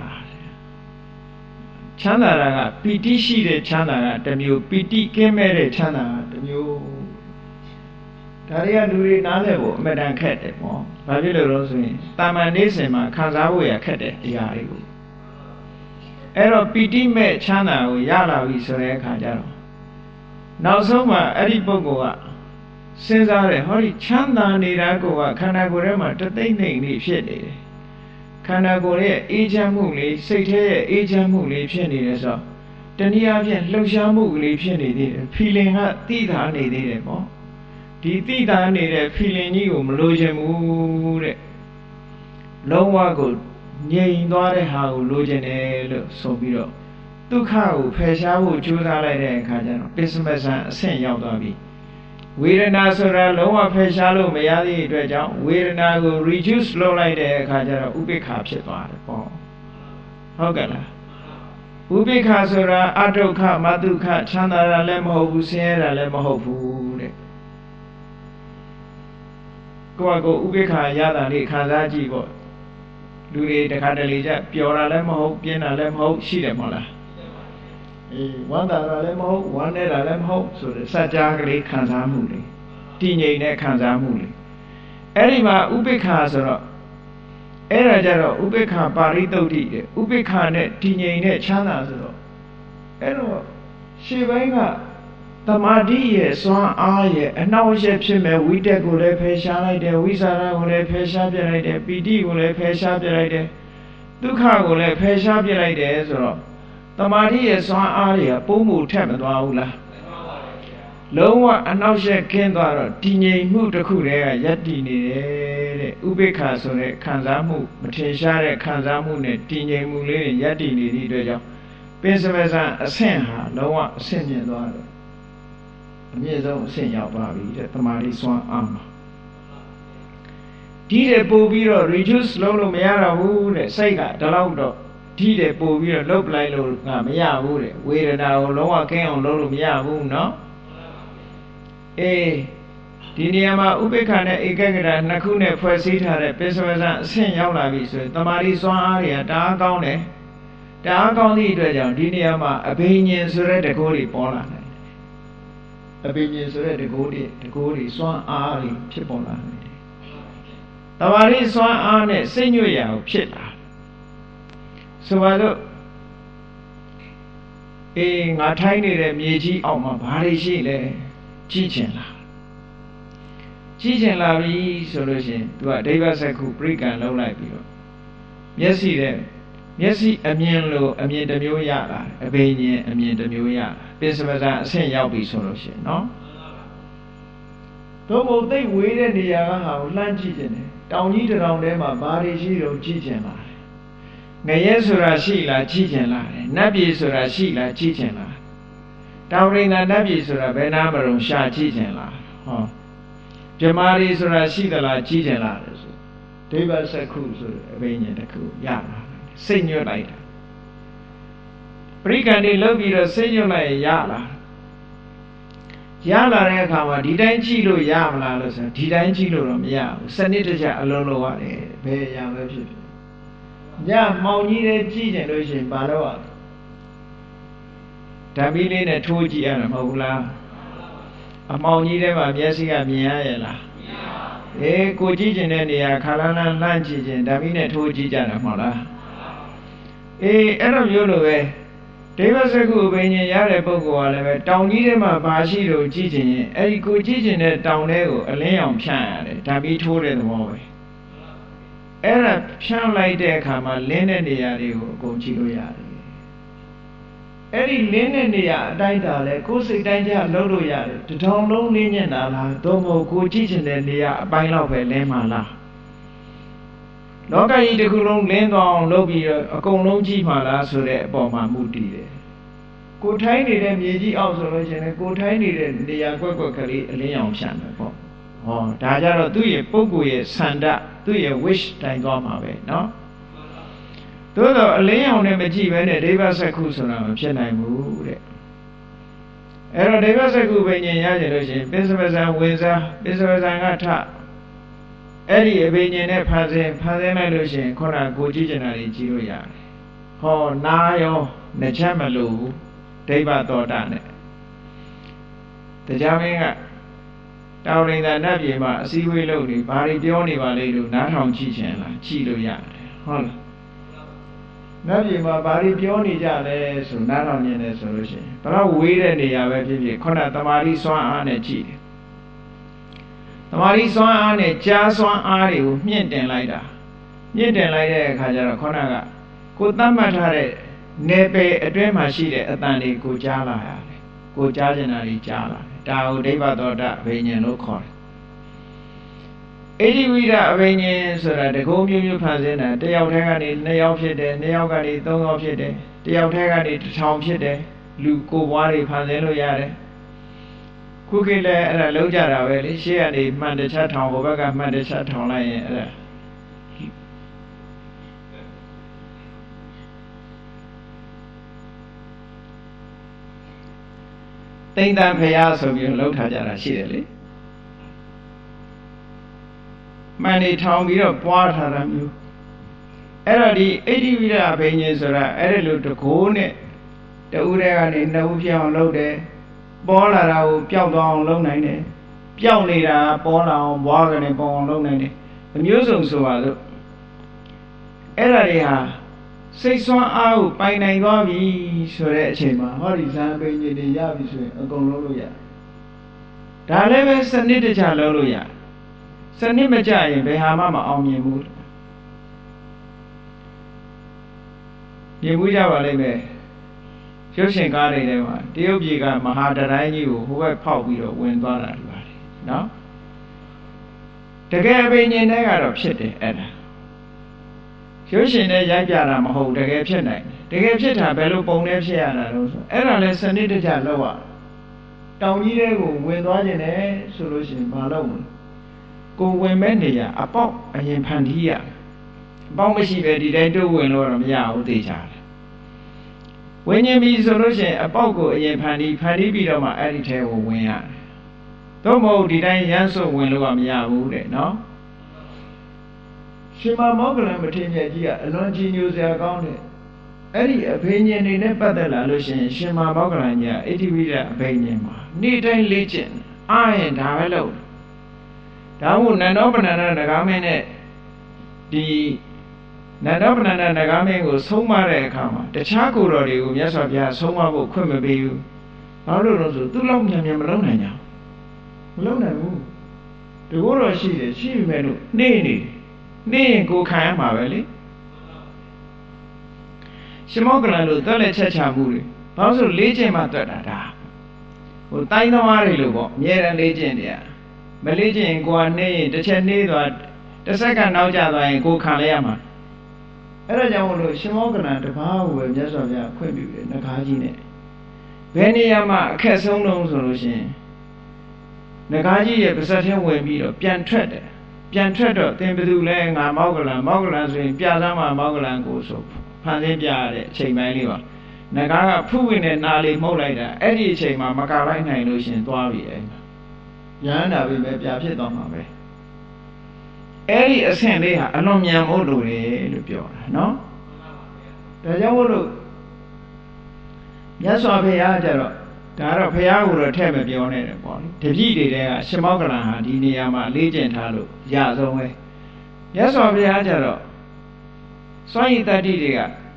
Speaker 1: ချမ်းသာတာကပီတိရှိတဲ့ချမ်းသာကတစ်မျိုးပီတိကင်းမဲ့တဲ့ချမ်းသာကတစ်မျိုးဒါတွေကလူတွေနားလည်ဖို့အမှန်တန်ခက်တယ်ပေါ့ဘာဖြစ်လို့လဲဆိုရင်တာမန်နေစဉ်မှာခံစားဖို့ရခက်တဲ့အရာတွေကိုအဲ့တော့ပီတိမဲ့ချမ်းသာကိုရလာပြီဆိုတဲ့အခါကျတော့နောက်ဆုံးမှာအဲ့ဒီပုဂ္ဂိုလ်ကစဉ်းစားတယ်ဟောဒီချမ်းသာနေတာကခန္ဓာကိုယ်ထဲမှာတသိမ့်လေးဖြစ်နေတယ်ခန္ဓာကိုယ်ရဲ့အေးချမ်းမှုလေးစိတ်ထဲရဲ့အေးချမ်းမှုလေးဖြစ်နေတယ်ဆိုတော့တနည်းအားဖြင့်လှုပ်ရှားမှုကလေးဖြစ်နေသေးတယ် feeling ကသိတာနေသေးတယ်ပေါ့ဒီသိတာနေတဲ့ feeling ကြီးကိုမလိုချင်ဘူးတဲ့လုံးဝကိုငြိမ်သွားတဲ့ဟာကိုလိုချင်တယ်လို့ဆိုပြီးတော့ဒုက္ခကိုဖယ်ရှားဖို့ကြိုးစားလိုက်တဲ့အခါကျတော့ပစ္စမဇန်အဆင့်ရောက်သွားပြီဝေဒနာဆိုတာလုံးဝဖယ်ရှားလို့မရသည့်အတွက်ကြောင့်ဝေဒနာကို reduce လုပ်လိုက်တဲ့အခါကျတော့ဥပိ္ပခာဖြစ်သွားတယ်ပေါ့ဟုတ်ကဲ့လားဥပိ္ပခာဆိုတာအဒုက္ခမဒုက္ခချမ်းသာတာလည်းမဟုတ်ဘူးဆင်းရဲတာလည်းမဟုတ်ဘူးတဲ့ကိုယ့်အကိုဥပိ္ပခာရတာလေးခံစားကြည့်ပေါ့လူတွေတခါတလေကျပျော်တာလည်းမဟုတ်ပြင်းတာလည်းမဟုတ်ရှိတယ်မဟုတ်လားဝမ်းသာတာလည်းမဟုတ်ဝမ်းနေတာလည်းမဟုတ်ဆိုတဲ့စัจ जा ကလေးခံစားမှုလေးတည်ငြိမ်တဲ့ခံစားမှုလေးအဲ့ဒီမှာဥပိ္ပခာဆိုတော့အဲ့ဒါကြတော့ဥပိ္ပခာပါရိသုတ်တိတဲ့ဥပိ္ပခာနဲ့တည်ငြိမ်တဲ့ချမ်းသာဆိုတော့အဲ့တော့ရှေ့ပိုင်းကသမာဓိရဲ့စွမ်းအားရဲ့အနှောင့်အယှက်ဖြစ်မဲ့ဝိတက်ကိုလည်းဖယ်ရှားလိုက်တယ်ဝိသရာကိုလည်းဖယ်ရှားပြလိုက်တယ်ပီတိကိုလည်းဖယ်ရှားပြလိုက်တယ်ဒုက္ခကိုလည်းဖယ်ရှားပြလိုက်တယ်ဆိုတော့သမာဓိရဲ့စွမ်းအားတွေကပုံမှုထက်မသွားဘူးလားလုံးဝအနှောက်အယှက်ကင်းသွားတော့တည်ငြိမ်မှုတစ်ခုတည်းကယက်တည်နေတယ်တဲ့ဥပိ္ပခာဆိုတဲ့ခံစားမှုမထင်ရှားတဲ့ခံစားမှုနဲ့တည်ငြိမ်မှုလေးတွေယက်တည်နေသည့်အတွက်ကြောင့်ပင်စမဇန်အဆင့်ဟာလုံးဝအဆင့်မြင့်သွားတယ်အမြင့်ဆုံးအဆင့်ရောက်သွားပြီတဲ့သမာဓိစွမ်းအားမှာဒီတဲ့ပို့ပြီးတော့ reduce လုပ်လို့မရတော့ဘူးတဲ့စိတ်ကဒီလောက်တော့ဒီတဲ့ပို့ပြီးတော့လှုပ်လိုက်လို့ကမရဘူးတဲ့ဝေဒနာကိုလုံးဝကင်းအောင်လုပ်လို့မရဘူးเนาะဒီနေရာမှာဥပိ္ပခာနဲ့ဧကဂရနှစ်ခုနဲ့ဖွဲ့စည်းထားတဲ့ပိစဝဇံအဆင့်ရောက်လာပြီဆိုရင်တမာတိစွမ်းအားတွေကတအားကောင်းတယ်တအားကောင်းသည့်အတွက်ကြောင့်ဒီနေရာမှာအဘိညာဉ်ဆိုတဲ့တကောတွေပေါ်လာတယ်အဘိညာဉ်ဆိုတဲ့တကောတွေစွမ်းအားတွေဖြစ်ပေါ်လာတယ်တမာတိစွမ်းအားနဲ့စိတ်ညွတ်ရအောင်ဖြစ်လာဆိုပါတော့ငါထိုင်းနေတဲ့မြေကြီးအောက်မှာဘာတွေရှိလဲကြည့်ချင်လားကြည့်ချင်လာပြီဆိုလို့ရှိရင်သူကဒိဗ္ဗစက္ခုပရိကံလုံးလိုက်ပြီးတော့မျက်စိအမြင်လို့အမြင်တစ်မျိုးရလာအဘိညာဉ်အမြင်တစ်မျိုးရလာပိစမဇန်အဆင့်ရောက်ပြီဆိုလို့ရှိရင်နော်တို့မို့သိဝေးတဲ့နေရာကဟာကိုလှမ်းကြည့်ချင်တယ်တောင်ကြီးတောင်ထဲမှာဘာတွေရှိတော့ကြည့်ချင်လာတယ်ငရဲဆိုတာရှိလားကြည့်ချင်လာတယ်နတ်ပြည်ဆိုတာရှိလားကြည့်ချင်လာတောင်ရိန္ဒနတ်ပြည်ဆိုတာဘယ်နာမလို့ရှာကြည့်ချင်လာဟောပြမာရီဆိုတာရှိသလားကြည့်ချင်လာတယ်ဆိုဒိဗ္ဗစက္ခုဆိုတဲ့အဘိညာဉ်တစ်ခုရလာစိတ်ညွတ်လိုက်တာပရိကံတွေလုပ်ပြီးတော့စိတ်ညွတ်လိုက်ရလာတဲ့အခါမှာဒီတိုင်းကြည့်လို့ရမလားလို့ဆိုဒီတိုင်းကြည့်လို့တော့မရဘူးစနစ်တကျအလုံးလုံးရတယ်ဘယ်အရာပဲဖြစ်ဖြစ်ညမှောင်ကြီးတဲ့ကြည့်ကြလို့ရှိရင်ဘာတော့ဓာမီလေးနဲ့ထိုးကြည့်ရမှာမဟုတ်ဘူးလားအမှောင်ကြီးထဲမှာမျက်စိကမြင်ရရဲ့လားကိုကြည့်ကျင်တဲ့နေရာခါလန်းလန်းလှမ်းကြည့်ခြင်းဓာမီနဲ့ထိုးကြည့်ကြတာမဟုတ်လားအဲ့တော့မျိုးလိုပဲဒိဗ္ဗစကုအဘိညာဉ်ရတဲ့ပုဂ္ဂိုလ်ကလည်းပဲတောင်ကြီးထဲမှာဘာရှိလို့ကြည့်ချင်ရင်အဲ့ဒီကိုကြည့်ချင်တဲ့တောင်ထဲကိုအလင်းရောင်ဖြန့်ရတယ်ဓာတ်ပြီးထိုးတဲ့သဘောပဲအဲ့ဒါဖြန့်လိုက်တဲ့အခါမှာလင်းတဲ့နေရာတွေကိုအကုန်ကြည့်လို့ရတယ်အဲ့ဒီလင်းတဲ့နေရာအတိုင်းတာလဲကိုယ်စိတ်တိုင်းကြလှုပ်လို့ရတယ်တထောင်လုံးလင်းနေတာလားသို့မဟုတ်ကိုကြည့်ချင်တဲ့နေရာအပိုင်းလောက်ပဲလင်းမှာလားလောကကြီးတစ်ခုလုံးလင်းသွားအောင်လုပ်ပြီးတော့အကုန်လုံးကြည့်မှာလားဆိုတဲ့အပေါ်မှာမူတည်တယ်ကိုထိုင်းနေတဲ့မြေကြီးအောက်ဆိုလို့ရှိရင်ကိုထိုင်းနေတဲ့နေရာကွက်ကွက်ကလေးအလင်းရောင်ဖြန့်မယ်ပေါ့ဟောဒါကြတော့သူ့ရဲ့ပုဂ္ဂိုလ်ရဲ့ဆန္ဒသူ့ရဲ့ wish တိုင်းသွားမှာပဲเนาะသို့တော့အလင်းရောင်နဲ့မကြည့်ဘဲနဲ့ဒိဗ္ဗစက္ခုဆိုတာမဖြစ်နိုင်ဘူးတဲ့အဲ့တော့ဒိဗ္ဗစက္ခုဘိညာဉ်ရကြလို့ရှိရင်ပိဿဝဇံဝင်စားပိဿဝဇံကထအဲ့ဒီအဘိညာဉ်နဲ့ဖန်ဆင်းလိုက်လို့ရှိရင်ခုနကိုကြည့်ကျင်တာတွေကြည့်လို့ရတယ်ဟောနာရောနှချက်မလို့ဘူးဒိဗ္ဗသောတာနဲ့တရားမင်းကတောင်ရိန်သာနတ်ပြည်မှာအစည်းအဝေးလုပ်နေဘာတွေပြောနေပါလိမ့်လို့နားထောင်ကြည့်ချင်လားကြည့်လို့ရတယ်ဟုတ်လားနတ်ပြည်မှာဘာတွေပြောနေကြလဲဆိုနားထောင်နေတယ်ဆိုလို့ရှိရင်ဘလောက်ဝေးတဲ့နေရာပဲဖြစ်ဖြစ်ခုနတမာတိစွမ်းအားနဲ့ကြည့်တယ်တမာတိစွမ်းအားနဲ့ကြားစွမ်းအားတွေကိုမြင့်တင်လိုက်တာမြင့်တင်လိုက်တဲ့အခါကျတော့ခုနကကိုသတ်မှတ်ထားတဲ့နယ်ပယ်အတွင်းမှာရှိတဲ့အတန်တွေကိုကြားလာရတယ်ကိုကြားကျင်တာတွေကြားလာတယ်ဒါကိုဒိဗ္ဗသောတာအဘိညာဉ်လို့ခေါ်တယ်ဣတိဝိဒအဘိညာဉ်ဆိုတာတကုံးမျိုးမျိုးဖန်ဆင်းတာတယောက်တည်းကနေ2ယောက်ဖြစ်တယ်2ယောက်ကနေ3ယောက်ဖြစ်တယ်တယောက်တည်းကနေ1000ဖြစ်တယ်လူကိုယ်ပွားတွေဖန်ဆင်းလို့ရတယ်ခုခေတ်လည်းအဲ့ဒါလုံးကြတာပဲလေရှေ့ကနေမှန်တခြားထောင်ဘက်ကမှန်တခြားထောင်လိုက်ရင်အဲ့ဒါသိမ့်တန်ဖရာဆိုပြီးလှုပ်ထားကြတာရှိတယ်လေမှန်နေထောင်ပြီးတော့ပွားထားတာမျိုးအဲ့တော့ဒီဣတိဝိဒအဘိညာဉ်ဆိုတာအဲ့ဒီလိုတကိုးနဲ့တဦးတည်းကနေနှစ်ဦးဖြစ်အောင်လုပ်တယ်ပေါ်လာတာကိုပျောက်သွားအောင်လုပ်နိုင်တယ်ပျောက်နေတာပေါ်လာအောင်ဘွားကနေပေါ်အောင်လုပ်နိုင်တယ်အမျိုးစုံဆိုပါလို့အဲ့ဒါတွေဟာစိတ်ဆွမ်းအားကိုပိုင်နိုင်သွားပြီဆိုတဲ့အချိန်မှာဟောဒီဇံပိဉ္စတွေရပြီဆိုရင်အကုန်လုံးလို့ရဒါလည်းပဲစနစ်တကျလုပ်လို့ရစနစ်မကျရင်ဘယ်ဟာမှမအောင်မြင်ဘူးမြင်မှုကြပါလိမ့်မယ်ရုပ်ရှင်ကားတွေထဲမှာတရုတ်ပြည်ကမဟာတတိုင်းကြီးကိုဟိုဘက်ဖောက်ပြီးတော့ဝင်သွားတာဒီပါလေနော်တကယ်အဘိညာဉ်တွေကတော့ဖြစ်တယ်အဲ့ဒါရုပ်ရှင်နဲ့ရိုက်ပြတာမဟုတ်တကယ်ဖြစ်နိုင်တယ်တကယ်ဖြစ်တာဘယ်လိုပုံနဲ့ဖြစ်ရတာလို့ဆိုအဲ့ဒါလဲစနစ်တကျလုပ်ရတောင်ကြီးတွေကိုဝင်သွားခြင်းနဲ့ဆိုလို့ရှိရင်မလုပ်ဘူးကိုဝင်မဲ့နေရအပေါက်အရင်ဖန်တီးရအပေါက်မရှိပဲဒီတိုင်းတိုးဝင်လို့တော့မရဘူးသိချာတယ်ဝိညာဉ်ပြီဆိုလို့ရှိရင်အပေါက်ကိုအရင်ဖန်တီးပြီးတော့မှအဲ့ဒီထဲကိုဝင်ရတယ်သို့မဟုတ်ဒီတိုင်းရမ်းစွဝင်လို့ကမရဘူးတဲ့နော်ရှင်မမောဂလန်မထေရမြတ်ကြီးကအလွန်ကြီးညိုစရာကောင်းတယ်အဲ့ဒီအဘိညာဉ်တွေနဲ့ပတ်သက်လာလို့ရှိရင်ရှင်မမောဂလန်ကြီးကဣတိဝိဒအဘိညာဉ်မှာနေ့တိုင်းလေ့ကျင့်အားရင်ဒါပဲလုပ်ဒါမို့နန္ဒောပဏ္ဏနဂါမင်းနဲ့ဒီနန္ဒောပဏ္ဏနဂါမင်းကိုဆုံးမတဲ့အခါမှာတခြားကိုယ်တော်တွေကိုမြတ်စွာဘုရားဆုံးမဖို့ခွင့်မပေးဘူးဘာလို့လဲဆိုသူ့လောက်မြန်မြန်မလုပ်နိုင်ကြဘူးမလုပ်နိုင်ဘူးတကူတော့ရှိတယ်ရှိပြီမဲ့လို့နေရင်ကိုခံရမှာပဲလေရှင်မောကလန်လို့တွက်လက်ချက်ချမှုတွေဘာလို့ဆိုလေးကျင့်မှတွက်တာဒါဟိုတိုင်းသမားတွေလို့ပေါ့အများရန်လေးကျင့်တယ်မလေးကျင့်ရင်ကိုကနေရင်တစ်ချက်နေသွားတစ်စက္ကန့်နောက်ကျသွားရင်ကိုခံလိုက်ရမှာအဲ့ဒါကြောင့်မို့လို့ရှင်မောကလန်တပါးကိုပဲမြတ်စွာဘုရားခွင့်ပြုတယ်ငကားကြီးနဲ့ဘယ်နေရာမှာအခက်ဆုံးလုံးဆိုလို့ရှိရင်ငကားကြီးရဲ့ပါးစပ်ထဲဝင်ပြီးတော့ပြန်ထွက်တယ်ပြန်ထွက်တော့သင်ဘယ်သူလဲငါမောကလန်ဆိုရင်ပြသမ်းမှာမောကလန်ကိုဆိုဖန်ဆင်းပြရတဲ့အချိန်ပိုင်းလေးပါငကားကဖုဝင်တဲ့နာလေးမှုတ်လိုက်တာအဲ့ဒီအချိန်မှာမကလိုက်နိုင်လို့ရှင်သွားပြီအဲ့ရဟန္တာပဲပြဖြစ်သွားမှာပဲအဲ့ဒီအဆင့်လေးဟာအလွန်မြန်ဖို့လိုတယ်လို့ပြောတာနော်ဒါကြောင့်မို့လို့မြတ်စွာဘုရားကြတော့ဒါတော့ဘုရားကိုတော့ထည့်မပြောနဲ့တယ်ပေါ့လေတပည့်တွေကရှင်မောကလန်ဟာဒီနေရာမှာလေ့ကျင့်ထားလို့ရဆုံးပဲမြတ်စွာဘုရားကြတော့စွန့်ရည်တတ္တိတွေက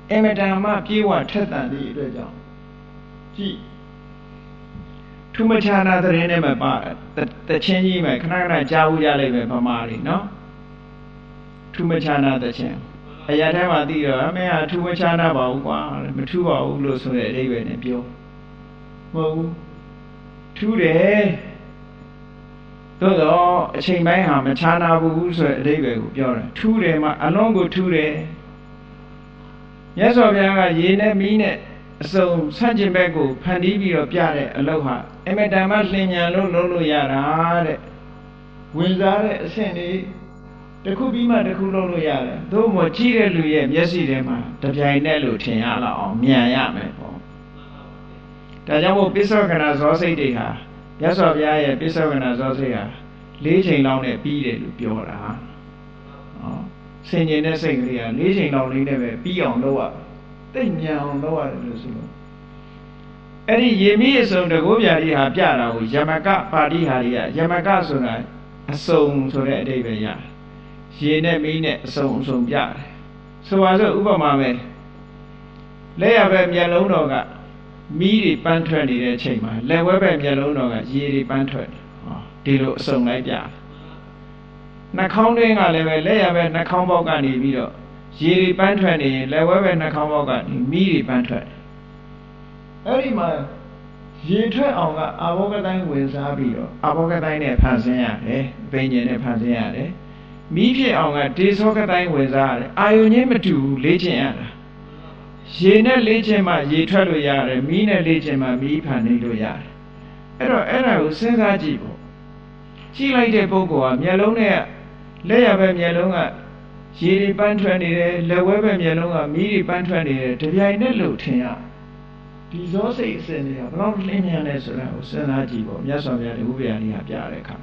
Speaker 1: အမတန်မှပြေဝထက်သန်သည့်အတွက်ကြောင့်ကြည့်ထူးမခြားနာသတင်းနဲ့မပါတချင်းကြီးမယ်ခဏခဏကြားဦးရလိမ့်မယ်ဗမာတွေနော်ထူးမခြားနာတချင်းအရာထဲမှာသိတော့အမေဟာထူးမခြားနာပါဘူးကွာမထူးပါဘူးလို့ဆိုတဲ့အဓိပ္ပာယ်နဲ့ပြောမဟုတ်ဘူးထူးတယ်သို့တော့အချိန်ပိုင်းဟာမခြားနာဘူးဆိုတဲ့အဓိပ္ပာယ်ကိုပြောတယ်ထူးတယ်မှာအလုံးကိုထူးတယ်မြတ်စွာဘုရားကရေနဲ့မီးနဲ့အစုံဆန့်ကျင်ဘက်ကိုဖန်တီးပြီးတော့ပြတဲ့အလုပ်ဟာအမတန်မှလျင်မြန်လို့လုပ်လို့ရတာတဲ့ဝင်စားတဲ့အဆင့်လေးတစ်ခုပြီးမှတစ်ခုလုပ်လို့ရတယ်သို့မဟုတ်ကြည့်တဲ့လူရဲ့မျက်စိထဲမှာတပြိုင်တည်းလို့ထင်ရလောက်အောင်မြန်ရမယ်ပေါ့ဒါကြောင့်မို့ပိဿဝကနာဇောစိတ်တွေဟာမြတ်စွာဘုရားရဲ့ပိဿဝကနာဇောစိတ်ဟာ၄ချိန်လောက်နဲ့ပြီးတယ်လို့ပြောတာဟောဆင်ញင်တဲ့စိတ်ကလေးက၄ချိန်လောက်လေးနဲ့ပဲပြီးအောင်လုပ်ရတိတ်မြန်အောင်လုပ်ရတယ်လို့ဆိုလို့အဲ့ဒီရေမီးအစုံတကောပြာကြီးဟာပြတာကိုယမကပါဠိဟာတွေကယမကဆိုတာအစုံဆိုတဲ့အဓိပ္ပာယ်ရတယ်ရေနဲ့မီးနဲ့အစုံပြတယ်ဆိုပါစို့ဥပမာပဲလက်ရဘက်မျက်လုံးတော်ကမီးတွေပန်းထွက်နေတဲ့အချိန်မှာလက်ဝဲဘက်မျက်လုံးတော်ကရေတွေပန်းထွက်ဒီလိုအစုံလိုက်ပြနှာခေါင်းတွင်းကလည်းပဲလက်ရဘက်နှာခေါင်းပေါက်ကနေပြီးတော့ရေတွေပန်းထွက်နေရင်လက်ဝဲဘက်နှာခေါင်းပေါက်ကနေမီးတွေပန်းထွက်အဲ့ဒီမှာရေထွက်အောင်ကအာဘောဂတိုင်းဝင်စားပြီးတော့အာဘောဂတိုင်းနဲ့ဖန်ဆင်းရတယ်ဘိညာဉ်နဲ့ဖန်ဆင်းရတယ်မီးဖြစ်အောင်ကဒေသောကတိုင်းဝင်စားရတယ်အာယုန်ချင်းမတူဘူးလေ့ကျင့်ရတာရေနဲ့လေ့ကျင့်မှရေထွက်လို့ရတယ်မီးနဲ့လေ့ကျင့်မှမီးဖန်နေလို့ရတယ်အဲ့တော့အဲ့ဒါကိုစဉ်းစားကြည့်ပေါ့ကြည့်လိုက်တဲ့ပုဂ္ဂိုလ်ကမျက်လုံးနဲ့လက်ရဘက်မျက်လုံးကရေတွေပန်းထွက်နေတယ်လက်ဝဲဘက်မျက်လုံးကမီးတွေပန်းထွက်နေတယ်တပြိုင်နက်လို့ထင်ရဒီဇောစိတ်အစဉ်တွေကဘယ်လောက်လင်းမြန်လဲဆိုတာကိုစဉ်းစားကြည့်ပေါ့မြတ်စွာဘုရားတခုပြရာကြီးကပြတဲ့အခါ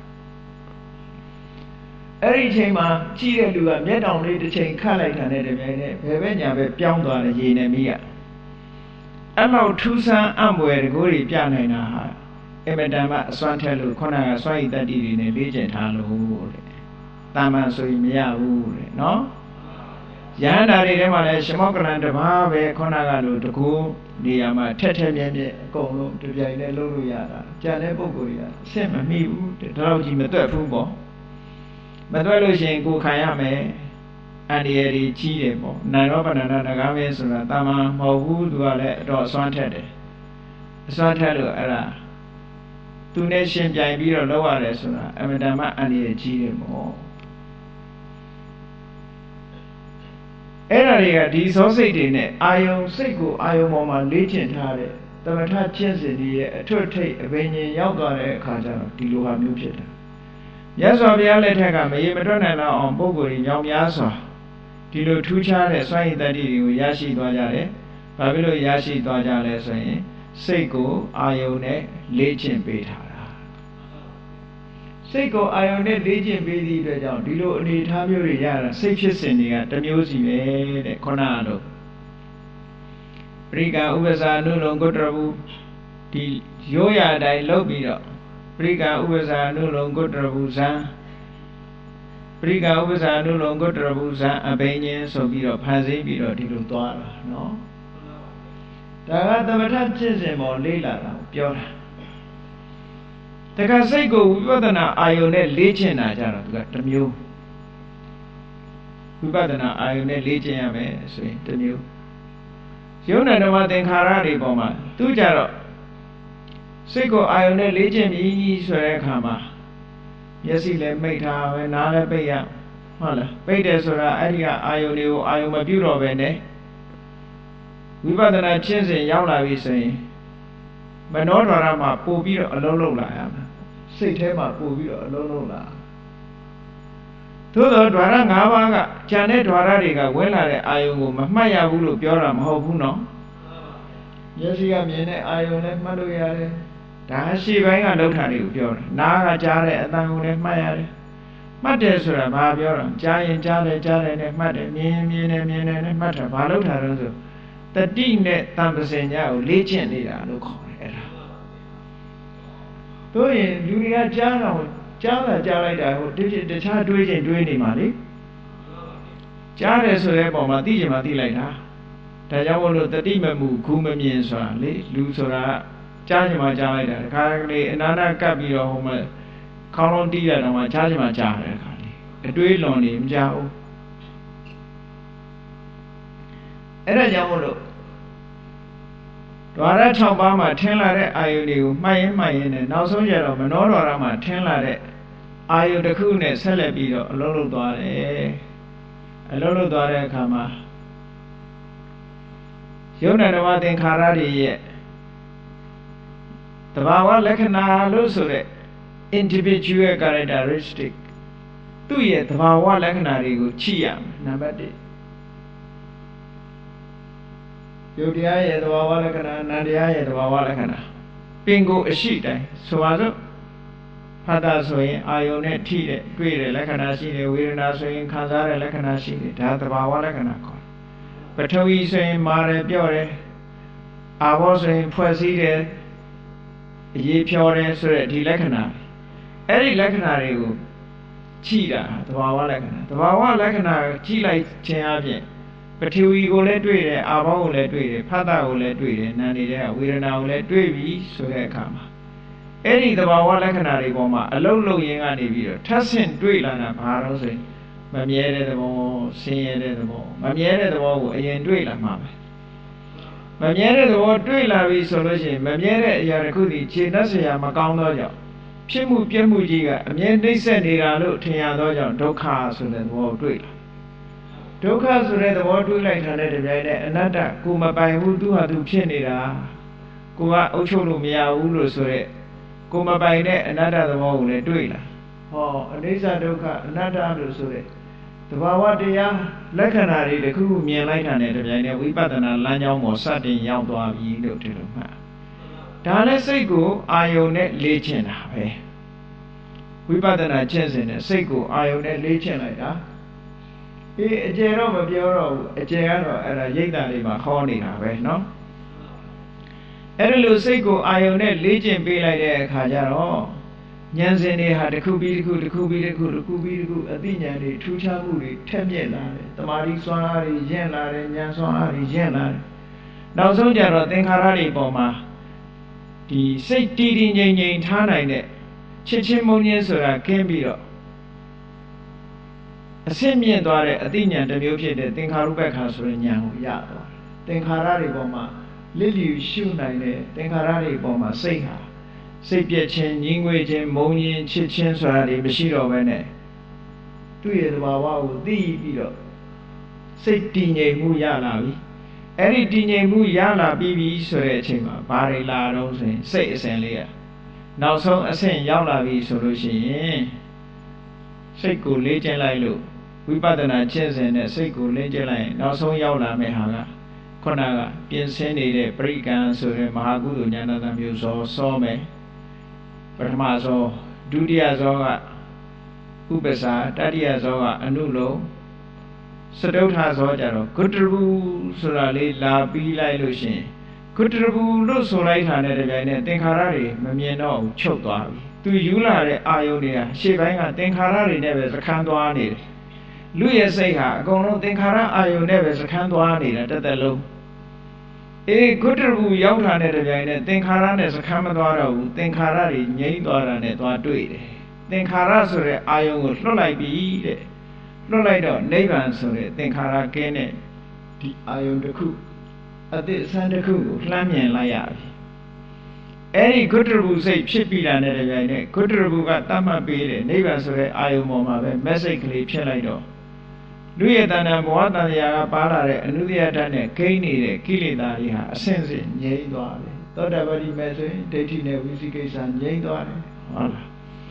Speaker 1: အဲ့ဒီအချိန်မှာကြည့်တဲ့လူကမျက်တောင်လေးတစ်ချိန်ခတ်လိုက်တာနဲ့တပြိုင်နက်ဘယ်ဘက်ညာဘက်ပြောင်းသွားတဲ့ရေနဲ့မီးကအဲ့လောက်ထူးဆန်းအံ့ဖွယ်တကူတွေပြနိုင်တာဟာအမတန်မှအစွမ်းထက်လို့ခေါင်းကစွမ်းရည်တတ္တိတွေနဲ့လေ့ကျင့်ထားလို့တဲ့တာမန်ဆိုရင်မရဘူးတဲ့နော်ယဟန္တာတွေထဲမှာလည်းရှမောကလန်တစ်ပါးပဲခေါင်းကလို့တကူနေရာမှာထက်မြဲအကုန်လုံးတပြိုင်တည်းလုပ်လို့ရတာကြံတဲ့ပုဂ္ဂိုလ်တွေကအဆင့်မမီဘူးတဲ့ဒါတော့ကြီးမတွက်ဘူးပေါ့မတွက်လို့ရှိရင်ကိုခံရမယ်အန္တရာယ်ကြီးကြီးတယ်ပေါ့နာရောပဏ္ဏနဂါမင်းဆိုတာတာမန်မဟုတ်ဘူးသူကလည်းအတော်အစွမ်းထက်တယ်အစွမ်းထက်လို့အဲ့ဒါသူနဲ့ရှင်ပြိုင်ပြီးတော့လောက်ရတယ်ဆိုတာအမတန်မှအန္တရာယ်ကြီးတယ်ပေါ့အဲ့ဒါတွေကဒီဇောစိတ်တွေနဲ့အာယုံစိတ်ကိုအာယုံပေါ်မှာလေ့ကျင့်ထားတဲ့သမထကျင့်စဉ်တွေရဲ့အထွတ်ထိပ်အဘိညာဉ်ရောက်သွားတဲ့အခါကျတော့ဒီလိုဟာမျိုးဖြစ်တယ်မြတ်စွာဘုရားလက်ထက်ကမရေမတွက်နိုင်တော့အောင်ပုဂ္ဂိုလ်ကြီးညောင်များစွာဒီလိုထူးခြားတဲ့စွမ်းရည်တတ္တိတွေကိုရရှိသွားကြတယ်။ဘာဖြစ်လို့ရရှိသွားကြလဲဆိုရင်စိတ်ကိုအာယုန်နဲ့လေ့ကျင့်ပေးထားတာ။စိတ်ကိုအာယုန်နဲ့လေ့ကျင့်ပေးသည့်အတွက်ကြောင့်ဒီလိုအနေအထားမျိုးတွေရတာစိတ်ဖြစ်စဉ်တွေကတစ်မျိုးစီပဲတဲ့ခုနကတော့ပရိက္ခဥပ္ပဇာနုလုံကုတ္တရဘူးဒီရိုးရာအတိုင်းလုပ်ပြီးတော့ပရိက္ခဥပ္ပဇာနုလုံကုတ္တရဘူးဇံပရိက္ခဥပ္ပဇာနုလုံကုတ္တရဘူးဇံအဘိညာဉ်ဆိုပြီးတော့ဖန်ဆင်းပြီးတော့ဒီလိုသွားတာနော်ဒါကသမထကျင့်စဉ်ပေါ်လေ့လာတာပြောတာတခါစိတ်ကိုဝိပဿနာအာယုန်နဲ့လေ့ကျင့်တာကြတော့သူကတစ်မျိုးဝိပဿနာအာယုန်နဲ့လေ့ကျင့်ရမယ်ဆိုရင်တစ်မျိုးယုံနာဓမ္မသင်္ခါရတွေပေါ်မှာသူကြတော့စိတ်ကိုအာယုန်နဲ့လေ့ကျင့်ပြီးဆိုတဲ့အခါမှာမျက်စိလည်းမိတ်ထားပဲနားလည်းပိတ်ရဟုတ်လားပိတ်တယ်ဆိုတာအဲ့ဒီကအာယုန်တွေကိုအာယုန်မပြုတော့ပဲနဲ့ဝိပဿနာကျင့်စဉ်ရောက်လာပြီဆိုရင်မနောဒွါရမှာပို့ပြီးတော့အလုံးလုံးလာရမှာစိတ်ထဲမှာပို့ပြီးတော့အလုံးလုံးလာသို့သောဒွါရ၅ပါးကဉာဏ်နဲ့ဒွါရတွေကဝင်လာတဲ့အာယုန်ကိုမမှတ်ရဘူးလို့ပြောတာမဟုတ်ဘူးနော်မျက်စိကမြင်တဲ့အာယုန်လည်းမှတ်လို့ရတယ်ဒါရှေ့ပိုင်းကလောက်တာတွေကိုပြောတာနားကကြားတဲ့အတန်ကိုလည်းမှတ်ရတယ်မှတ်တယ်ဆိုတာဘာပြောတာကြားရင်ကြားတယ်နဲ့မှတ်တယ်မြင်တယ်နဲ့မှတ်တာဘာလောက်တာလဲဆိုတတိနဲ့တန်ပစင်ညာကိုလေ့ကျင့်နေတာလို့ခေါ်တယ်အဲ့ဒါတို့ရင်လူတွေကကြားလိုက်တာဟိုတခြားတွေးချင်တွေးနေမှာလေကြားတယ်ဆိုတဲ့ပုံမှာသိချင်မှသိလိုက်တာဒါကြောင့်မို့လို့တတိမမှုဂုမမြင်ဆိုတာလေလူဆိုတာကြားချင်မှကြားလိုက်တာခါကလေးအနာနာကပ်ပြီးတော့ဟိုမှာခေါင်းလုံးတီးရတော့မှကြားချင်မှကြားတယ်ခါလေးအတွေးလွန်နေမကြားဘူးအဲ့ဒါကြောင့်မို့လို့ဒွါရ6ပါးမှာထင်လာတဲ့အာယုန်တွေကိုမှတ်ရင်နဲ့နောက်ဆုံးကျတော့မနောဒွါရမှာထင်လာတဲ့အာယုန်တစ်ခုနဲ့ဆက်လက်ပြီးတော့အလုံးလုံးသွားတယ်အလုံးလုံးသွားတဲ့အခါမှာယုံနာဓမ္မသင်္ခါရတွေရဲ့တဘာဝလက္ခဏာလို့ဆိုတဲ့ individual characteristic သူ့ရဲ့တဘာဝလက္ခဏာတွေကိုကြည့်ရမယ်နံပါတ်1ယုတ်တရားရဲ့တဘာဝလက္ခဏာနံတရားရဲ့တဘာဝလက္ခဏာပင်ကိုအရှိတိုင်းဆိုပါစို့ဖတ်တာဆိုရင်အာယုန်နဲ့ထိတဲ့တွေ့တဲ့လက္ခဏာရှိတယ်ဝေဒနာဆိုရင်ခံစားတဲ့လက္ခဏာရှိတယ်ဒါတဘာဝလက္ခဏာခေါ်ပထဝီဆိုရင်မာတယ်ပြော့တယ်အာဘောဆိုရင်ဖွဲ့စည်းတယ်အရေးဖြောတယ်ဆိုတဲ့ဒီလက္ခဏာအဲ့ဒီလက္ခဏာတွေကိုကြည့်တာတဘာဝလက္ခဏာတဘာဝလက္ခဏာကြည့်လိုက်ခြင်းအပြင်ပထဝီကိုလည်းတွေ့တယ်အာဘောကိုလည်းတွေ့တယ်ဖတ်တာကိုလည်းတွေ့တယ်နာနေတဲ့ဝေဒနာကိုလည်းတွေ့ပြီဆိုတဲ့အခါမှာအဲ့ဒီတဘာဝလက္ခဏာတွေပေါ်မှာအလုံးလုံးရင်းကနေပြီးတော့ထပ်ဆင့်တွေ့လာတာဘာလို့ဆိုရင်မမြဲတဲ့သဘောဆင်းရဲတဲ့သဘောမမြဲတဲ့သဘောကိုအရင်တွေ့လာမှာပဲမမြဲတဲ့သဘောတွေ့လာပြီဆိုလို့ရှိရင်မမြဲတဲ့အရာတစ်ခုဒီခြေနှက်เสียမကောင်းသောကြောင့်ဖြစ်မှုပြည့်မှုကြီးကအမြဲနှိမ့်ဆက်နေတာလို့ထင်ရသောကြောင့်ဒုက္ခဆိုတဲ့သဘောကိုတွေ့လာဒုက္ခဆိုတဲ့သဘောတွေ့လိုက်တာနဲ့တပြိုင်နက်အနတ္တကိုမပိုင်ဘူးသူဟာသူဖြစ်နေတာကိုကအုပ်ချုပ်လို့မရဘူးလို့ဆိုတဲ့ကိုမပိုင်တဲ့အနတ္တသဘောကိုလည်းတွေ့လာဟောအနိစ္စဒုက္ခအနတ္တလို့ဆိုတဲ့တဘာဝတရားလက္ခဏာတွေတခုခုမြင်လိုက်တာနဲ့တပြိုင်နက်ဝိပဿနာလမ်းကြောင်းပေါ်စတင်ရောက်သွားပြီလို့ဒီလိုမှတ်ဒါလည်းစိတ်ကိုအာယုန်နဲ့လေ့ကျင့်တာပဲဝိပဿနာကျင့်စဉ်နဲ့စိတ်ကိုအာယုန်နဲ့လေ့ကျင့်လိုက်တာအေးအကျယ်တော့မပြောတော့ဘူးအကျယ်ကတော့အဲ့ဒါရိတ်တန်လေးမှာခေါ်နေတာပဲเนาะအဲ့ဒါလို့စိတ်ကိုအာယုန်နဲ့လေ့ကျင့်ပေးလိုက်တဲ့အခါကျတော့ဉာဏ်စဉ်တွေဟာတစ်ခုပြီးတစ်ခုတစ်ခုပြီးတစ်ခုတစ်ခုပြီးတစ်ခုအသိဉာဏ်တွေထူးခြားမှုတွေထက်မြက်လာတယ်တမာတိစွမ်းအားတွေရင့်လာတယ်ဉာဏ်စွမ်းအားတွေရင့်လာတယ်နောက်ဆုံးကျတော့သင်္ခါရတွေပေါ်မှာဒီစိတ်တည်တည်ငြိမ်ငြိမ်ထားနိုင်တဲ့ချစ်ချင်းမုန်းချင်းဆိုတာကင်းပြီးတော့အဆင့်မြင့်သွားတဲ့အသိဉာဏ်တစ်မျိုးဖြစ်တဲ့သင်္ခါရုပ္ပခါဆိုတဲ့ဉာဏ်ကိုရသွားတယ်သင်္ခါရတွေပေါ်မှာလစ်လျူရှုနိုင်တဲ့သင်္ခါရတွေပေါ်မှာစိတ်ဟာစိတ်ပြည့်ခြင်းညီငွေခြင်းမုန်းခြင်းချစ်ခြင်းဆိုတာတွေမရှိတော့ဘဲနဲ့သူ့ရဲ့သဘာဝကိုသိပြီးတော့စိတ်တည်ငြိမ်မှုရလာပြီအဲ့ဒီတည်ငြိမ်မှုရလာပြီးပြီဆိုတဲ့အချိန်မှာဘာတွေလာတော့ဆိုရင်စိတ်အစဉ်လေးကနောက်ဆုံးအဆင့်ရောက်လာပြီဆိုလို့ရှိရင်စိတ်ကိုလေ့ကျင့်လိုက်လို့ဝိပဿနာကျင့်စဉ်နဲ့စိတ်ကိုလေ့ကျင့်လိုက်ရင်နောက်ဆုံးရောက်လာမယ့်ဟာကခုနကပြင်ဆင်နေတဲ့ပရိကံဆိုတဲ့မဟာကုသိုလ်ဉာဏ်တမျိုးစောမယ်ပထမဇောဒုတိယဇောကဥပ္ပစာတတိယဇောကအနုလုံစတုထဇောကြတော့ဂုတ္တရူဆိုတာလေးလာပြီးလိုက်လို့ရှိရင်ဂုတ္တရူလို့ဆိုလိုက်တာနဲ့တပြိုင်နက်သင်္ခါရတွေမမြင်တော့ဘူးချုပ်သွားပြီသူယူလာတဲ့အာယုန်တွေကရှေ့ပိုင်းကသင်္ခါရတွေနဲ့ပဲစခန်းသွားနေတယ်လူရဲ့စိတ်ဟာအကုန်လုံးသင်္ခါရအာယုန်နဲ့ပဲစခန်းသွားနေတာတစ်သက်လုံးအေးဂုတ္တရူရောက်တာနဲ့တပြိုင်နက်သင်္ခါရနဲ့စခန်းမသွားတော့ဘူးသင်္ခါရတွေငြိမ့်သွားတာနဲ့သွားတွေ့တယ်သင်္ခါရဆိုတဲ့အာယုန်ကိုလွတ်လိုက်ပြီတဲ့လွတ်လိုက်တော့နိဗ္ဗာန်ဆိုတဲ့သင်္ခါရကင်းတဲ့ဒီအာယုန်တစ်ခုအသည့်အဆန်းတစ်ခုကိုလှမ်းမြင်လိုက်ရပြီအဲ့ဒီဂုတ္တရူစိတ်ဖြစ်ပြီးတာနဲ့တပြိုင်နက်ဂုတ္တရူကတတ်မှတ်ပေးတဲ့နိဗ္ဗာန်ဆိုတဲ့အာယုန်ပေါ်မှာပဲ message ကလေးဖြစ်လိုက်တော့လူရဲ့တဏ္ဍာဘဝတန်ရာကပါလာတဲ့အနုတ္တယဓာတ်နဲ့ဂိမ်းနေတဲ့ကိလေသာတွေဟာအစဉ်စဉ်ငြိမ်းသွားတယ်သောတာပတိမဲ့ဆိုရင်ဒိဋ္ဌိနဲ့ဝိသိကိစ္စငြိမ်းသွားတယ်ဟုတ်လား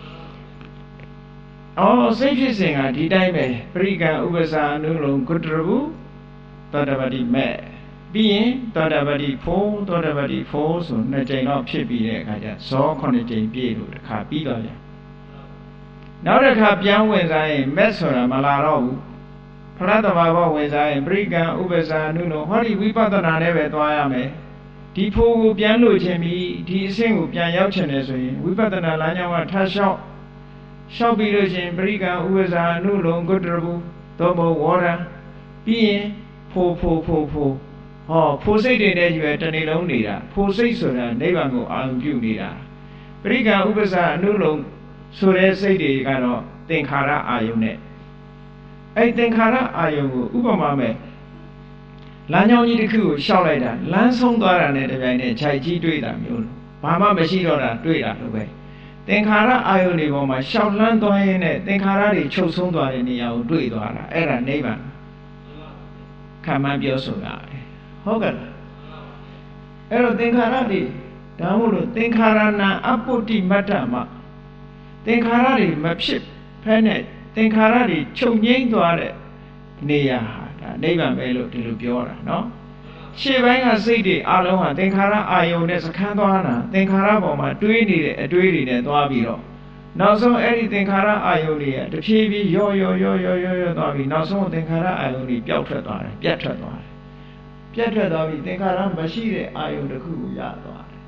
Speaker 1: အော်စိတ်ဖြစ်စဉ်ကဒီတိုင်းပဲပရိကံဥပ္ပစာအနုလုံဂုတ္တရူသောတာပတိမဲ့ပြီးရင်သောတာပတိဖို့သောတာပတိဖို့ဆို2ကြိမ်တော့ဖြစ်ပြီးတဲ့အခါကျဇော9ကြိမ်ပြည့်လို့တစ်ခါပြီးသွားပြန်နောက်တစ်ခါပြန်ဝင်စားရင်မဲ့ဆိုတာမလာတော့ဘူးဖရတဘာဘောဝင်စားရင်ပရိကံဥပ္ပစာအနုလုံဟောဒီဝိပဿနာနဲ့ပဲသွားရမယ်ဒီဖို့ကိုပြန်လို့ခြင်းပြီးဒီအဆင့်ကိုပြန်ရောက်ခြင်းလေဆိုရင်ဝိပဿနာလမ်းကြောင်းကထပ်လျှောက်ပြီးလို့ချင်းပရိကံဥပ္ပစာအနုလုံဂုတ္တရူသောဘောဝရံပြီးရင်ဖို့ဖို့စိတ်တွေနဲ့ရွယ်တနေ့လုံးနေတာဖို့စိတ်ဆိုတာနိဗ္ဗာန်ကိုအာရုံပြုနေတာပရိက္ခဥပ္ပစာအနုလုံဆိုတဲ့စိတ်တွေကတော့သင်္ခါရအာယုန်နဲ့အဲ့သင်္ခါရအာယုန်ကိုဥပမာမဲ့လမ်းကြောင်းကြီးတစ်ခုကိုရှောက်လိုက်တာလမ်းဆုံးသွားတာနဲ့တပြိုင်နက်ခြိုက်ကြီးတွေ့တာမျိုးလို့ဘာမှမရှိတော့တာတွေ့တာလို့ပဲသင်္ခါရအာယုန်တွေပေါ်မှာရှောက်လန်းသွားရင်းနဲ့သင်္ခါရတွေချုပ်ဆုံးသွားတဲ့နေရာကိုတွေ့သွားတာအဲ့ဒါနိဗ္ဗာန်ခံမှန်းပြောဆိုတာဟုတ်ကဲ့အဲ့တော့သင်္ခါရတွေဒါမို့လို့သင်္ခါရနာအပုတ္တိမတ္တမသင်္ခါရတွေမဖြစ်ဖဲနဲ့သင်္ခါရတွေချုပ်ငြိမ်းသွားတဲ့နေရာဟာဒါနိဗ္ဗာန်ပဲလို့ဒီလိုပြောတာနော်ရှေ့ပိုင်းကစိတ်တွေအလုံးဟာသင်္ခါရအာယုန်နဲ့စခန်းသွားတာသင်္ခါရပေါ်မှာတွေးနေတဲ့အတွေးတွေနဲ့သွားပြီးတော့နောက်ဆုံးအဲ့ဒီသင်္ခါရအာယုန်တွေကတဖြည်းဖြည်းရော့သွားပြီးနောက်ဆုံးသင်္ခါရအာယုန်တွေပျောက်ထွက်သွားတယ်ပြတ်ထွက်သွားတယ်ပြတ်ထွက်သွားပြီးသင်္ခါရမရှိတဲ့အာယုန်တစ်ခုကိုရသွားတယ်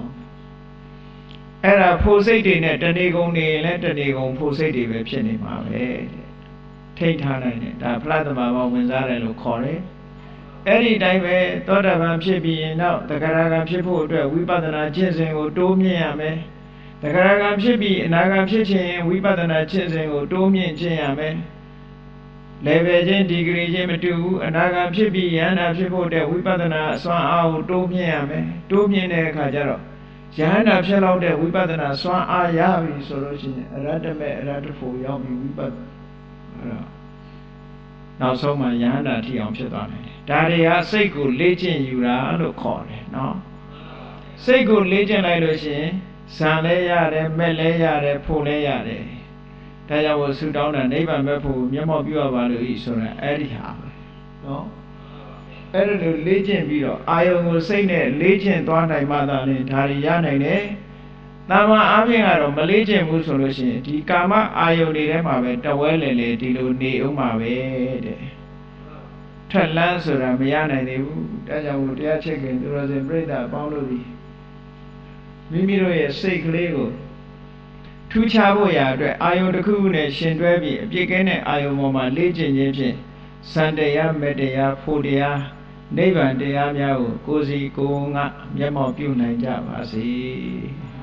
Speaker 1: အဲ့ဒါဖို့စိတ်တွေနဲ့တဏှိကုံနေရင်လည်းတဏှိကုံဖို့စိတ်တွေပဲဖြစ်နေမှာပဲထိတ်ထားနိုင်တယ်ဒါဖလားသမဘာဝင်စားတယ်လို့ခေါ်တယ်အဲ့ဒီတိုင်းပဲသောတာပန်ဖြစ်ပြီးရင်တော့သဂရဂံဖြစ်ဖို့အတွက်ဝိပဿနာကျင့်စဉ်ကိုတိုးမြင့်ရမယ်သဂရဂံဖြစ်ပြီးအနာဂံဖြစ်ခြင်းဝိပဿနာကျင့်စဉ်ကိုတိုးမြင့်ခြင်းရမယ်level ချင်းဒီဂရီချင်းမတူဘူးအနာဂံဖြစ်ပြီးယန္တာဖြစ်ဖို့အတွက်ဝိပဿနာအစွမ်းအားကိုတိုးမြင့်ရမယ်တိုးမြင့်တဲ့အခါကျတော့ယန္တာဖြစ်လောက်တဲ့ဝိပဿနာစွမ်းအားရပြီဆိုလို့ရှိရင်အရတ္တမေအရတ္တဖို့ရောက်ပြီးဝိပဿနာအဲ့တော့နောက်ဆုံးမှယန္တာထိအောင်ဖြစ်သွားတယ်ဒါတွေဟာစိတ်ကိုလေ့ကျင့်ယူတာလို့ခေါ်တယ်နော်စိတ်ကိုလေ့ကျင့်လိုက်လို့ရှိရင်ဇံလဲရတယ်မဲ့လဲရတယ်ဖို့လဲရတယ်ဒါကြောင့်ဆုတောင်းတာနိဗ္ဗာန်မဲ့ဖို့မျက်မှောက်ပြုရပါလို့ဤဆိုတာအဲ့ဒီဟာပဲနော်အဲ့ဒါလိုလေ့ကျင့်ပြီးတော့အာယုံကိုစိတ်နဲ့လေ့ကျင့်သွားနိုင်မှသာလေဒါတွေရနိုင်တယ်တာမန်အားဖြင့်ကတော့မလေ့ကျင့်ဘူးဆိုလို့ရှိရင်ဒီကာမအာယုန်တွေထဲမှာပဲတဝဲလေလေဒီလိုနေအောင်မှာပဲတဲ့ထက်လန်းဆိုတာမရနိုင်သေးဘူးဒါကြောင့်မို့တရားချက်ခင်သူတော်စင်ပြိဿအပေါင်းတို့ဒီမိမိတို့ရဲ့စိတ်ကလေးကိုထူးခြားဖို့ရာအတွက်အာယုန်တစ်ခုခုနဲ့ရှင်တွဲပြီးအပြည့်ကဲတဲ့အာယုန်ပေါ်မှာလေ့ကျင့်ခြင်းဖြင့်စံတရားမေတ္တရားဖို့တရားနိဗ္ဗာန်တရားများကိုကိုယ်စီကိုယ်ငါမျက်မှောက်ပြုနိုင်ကြပါစေ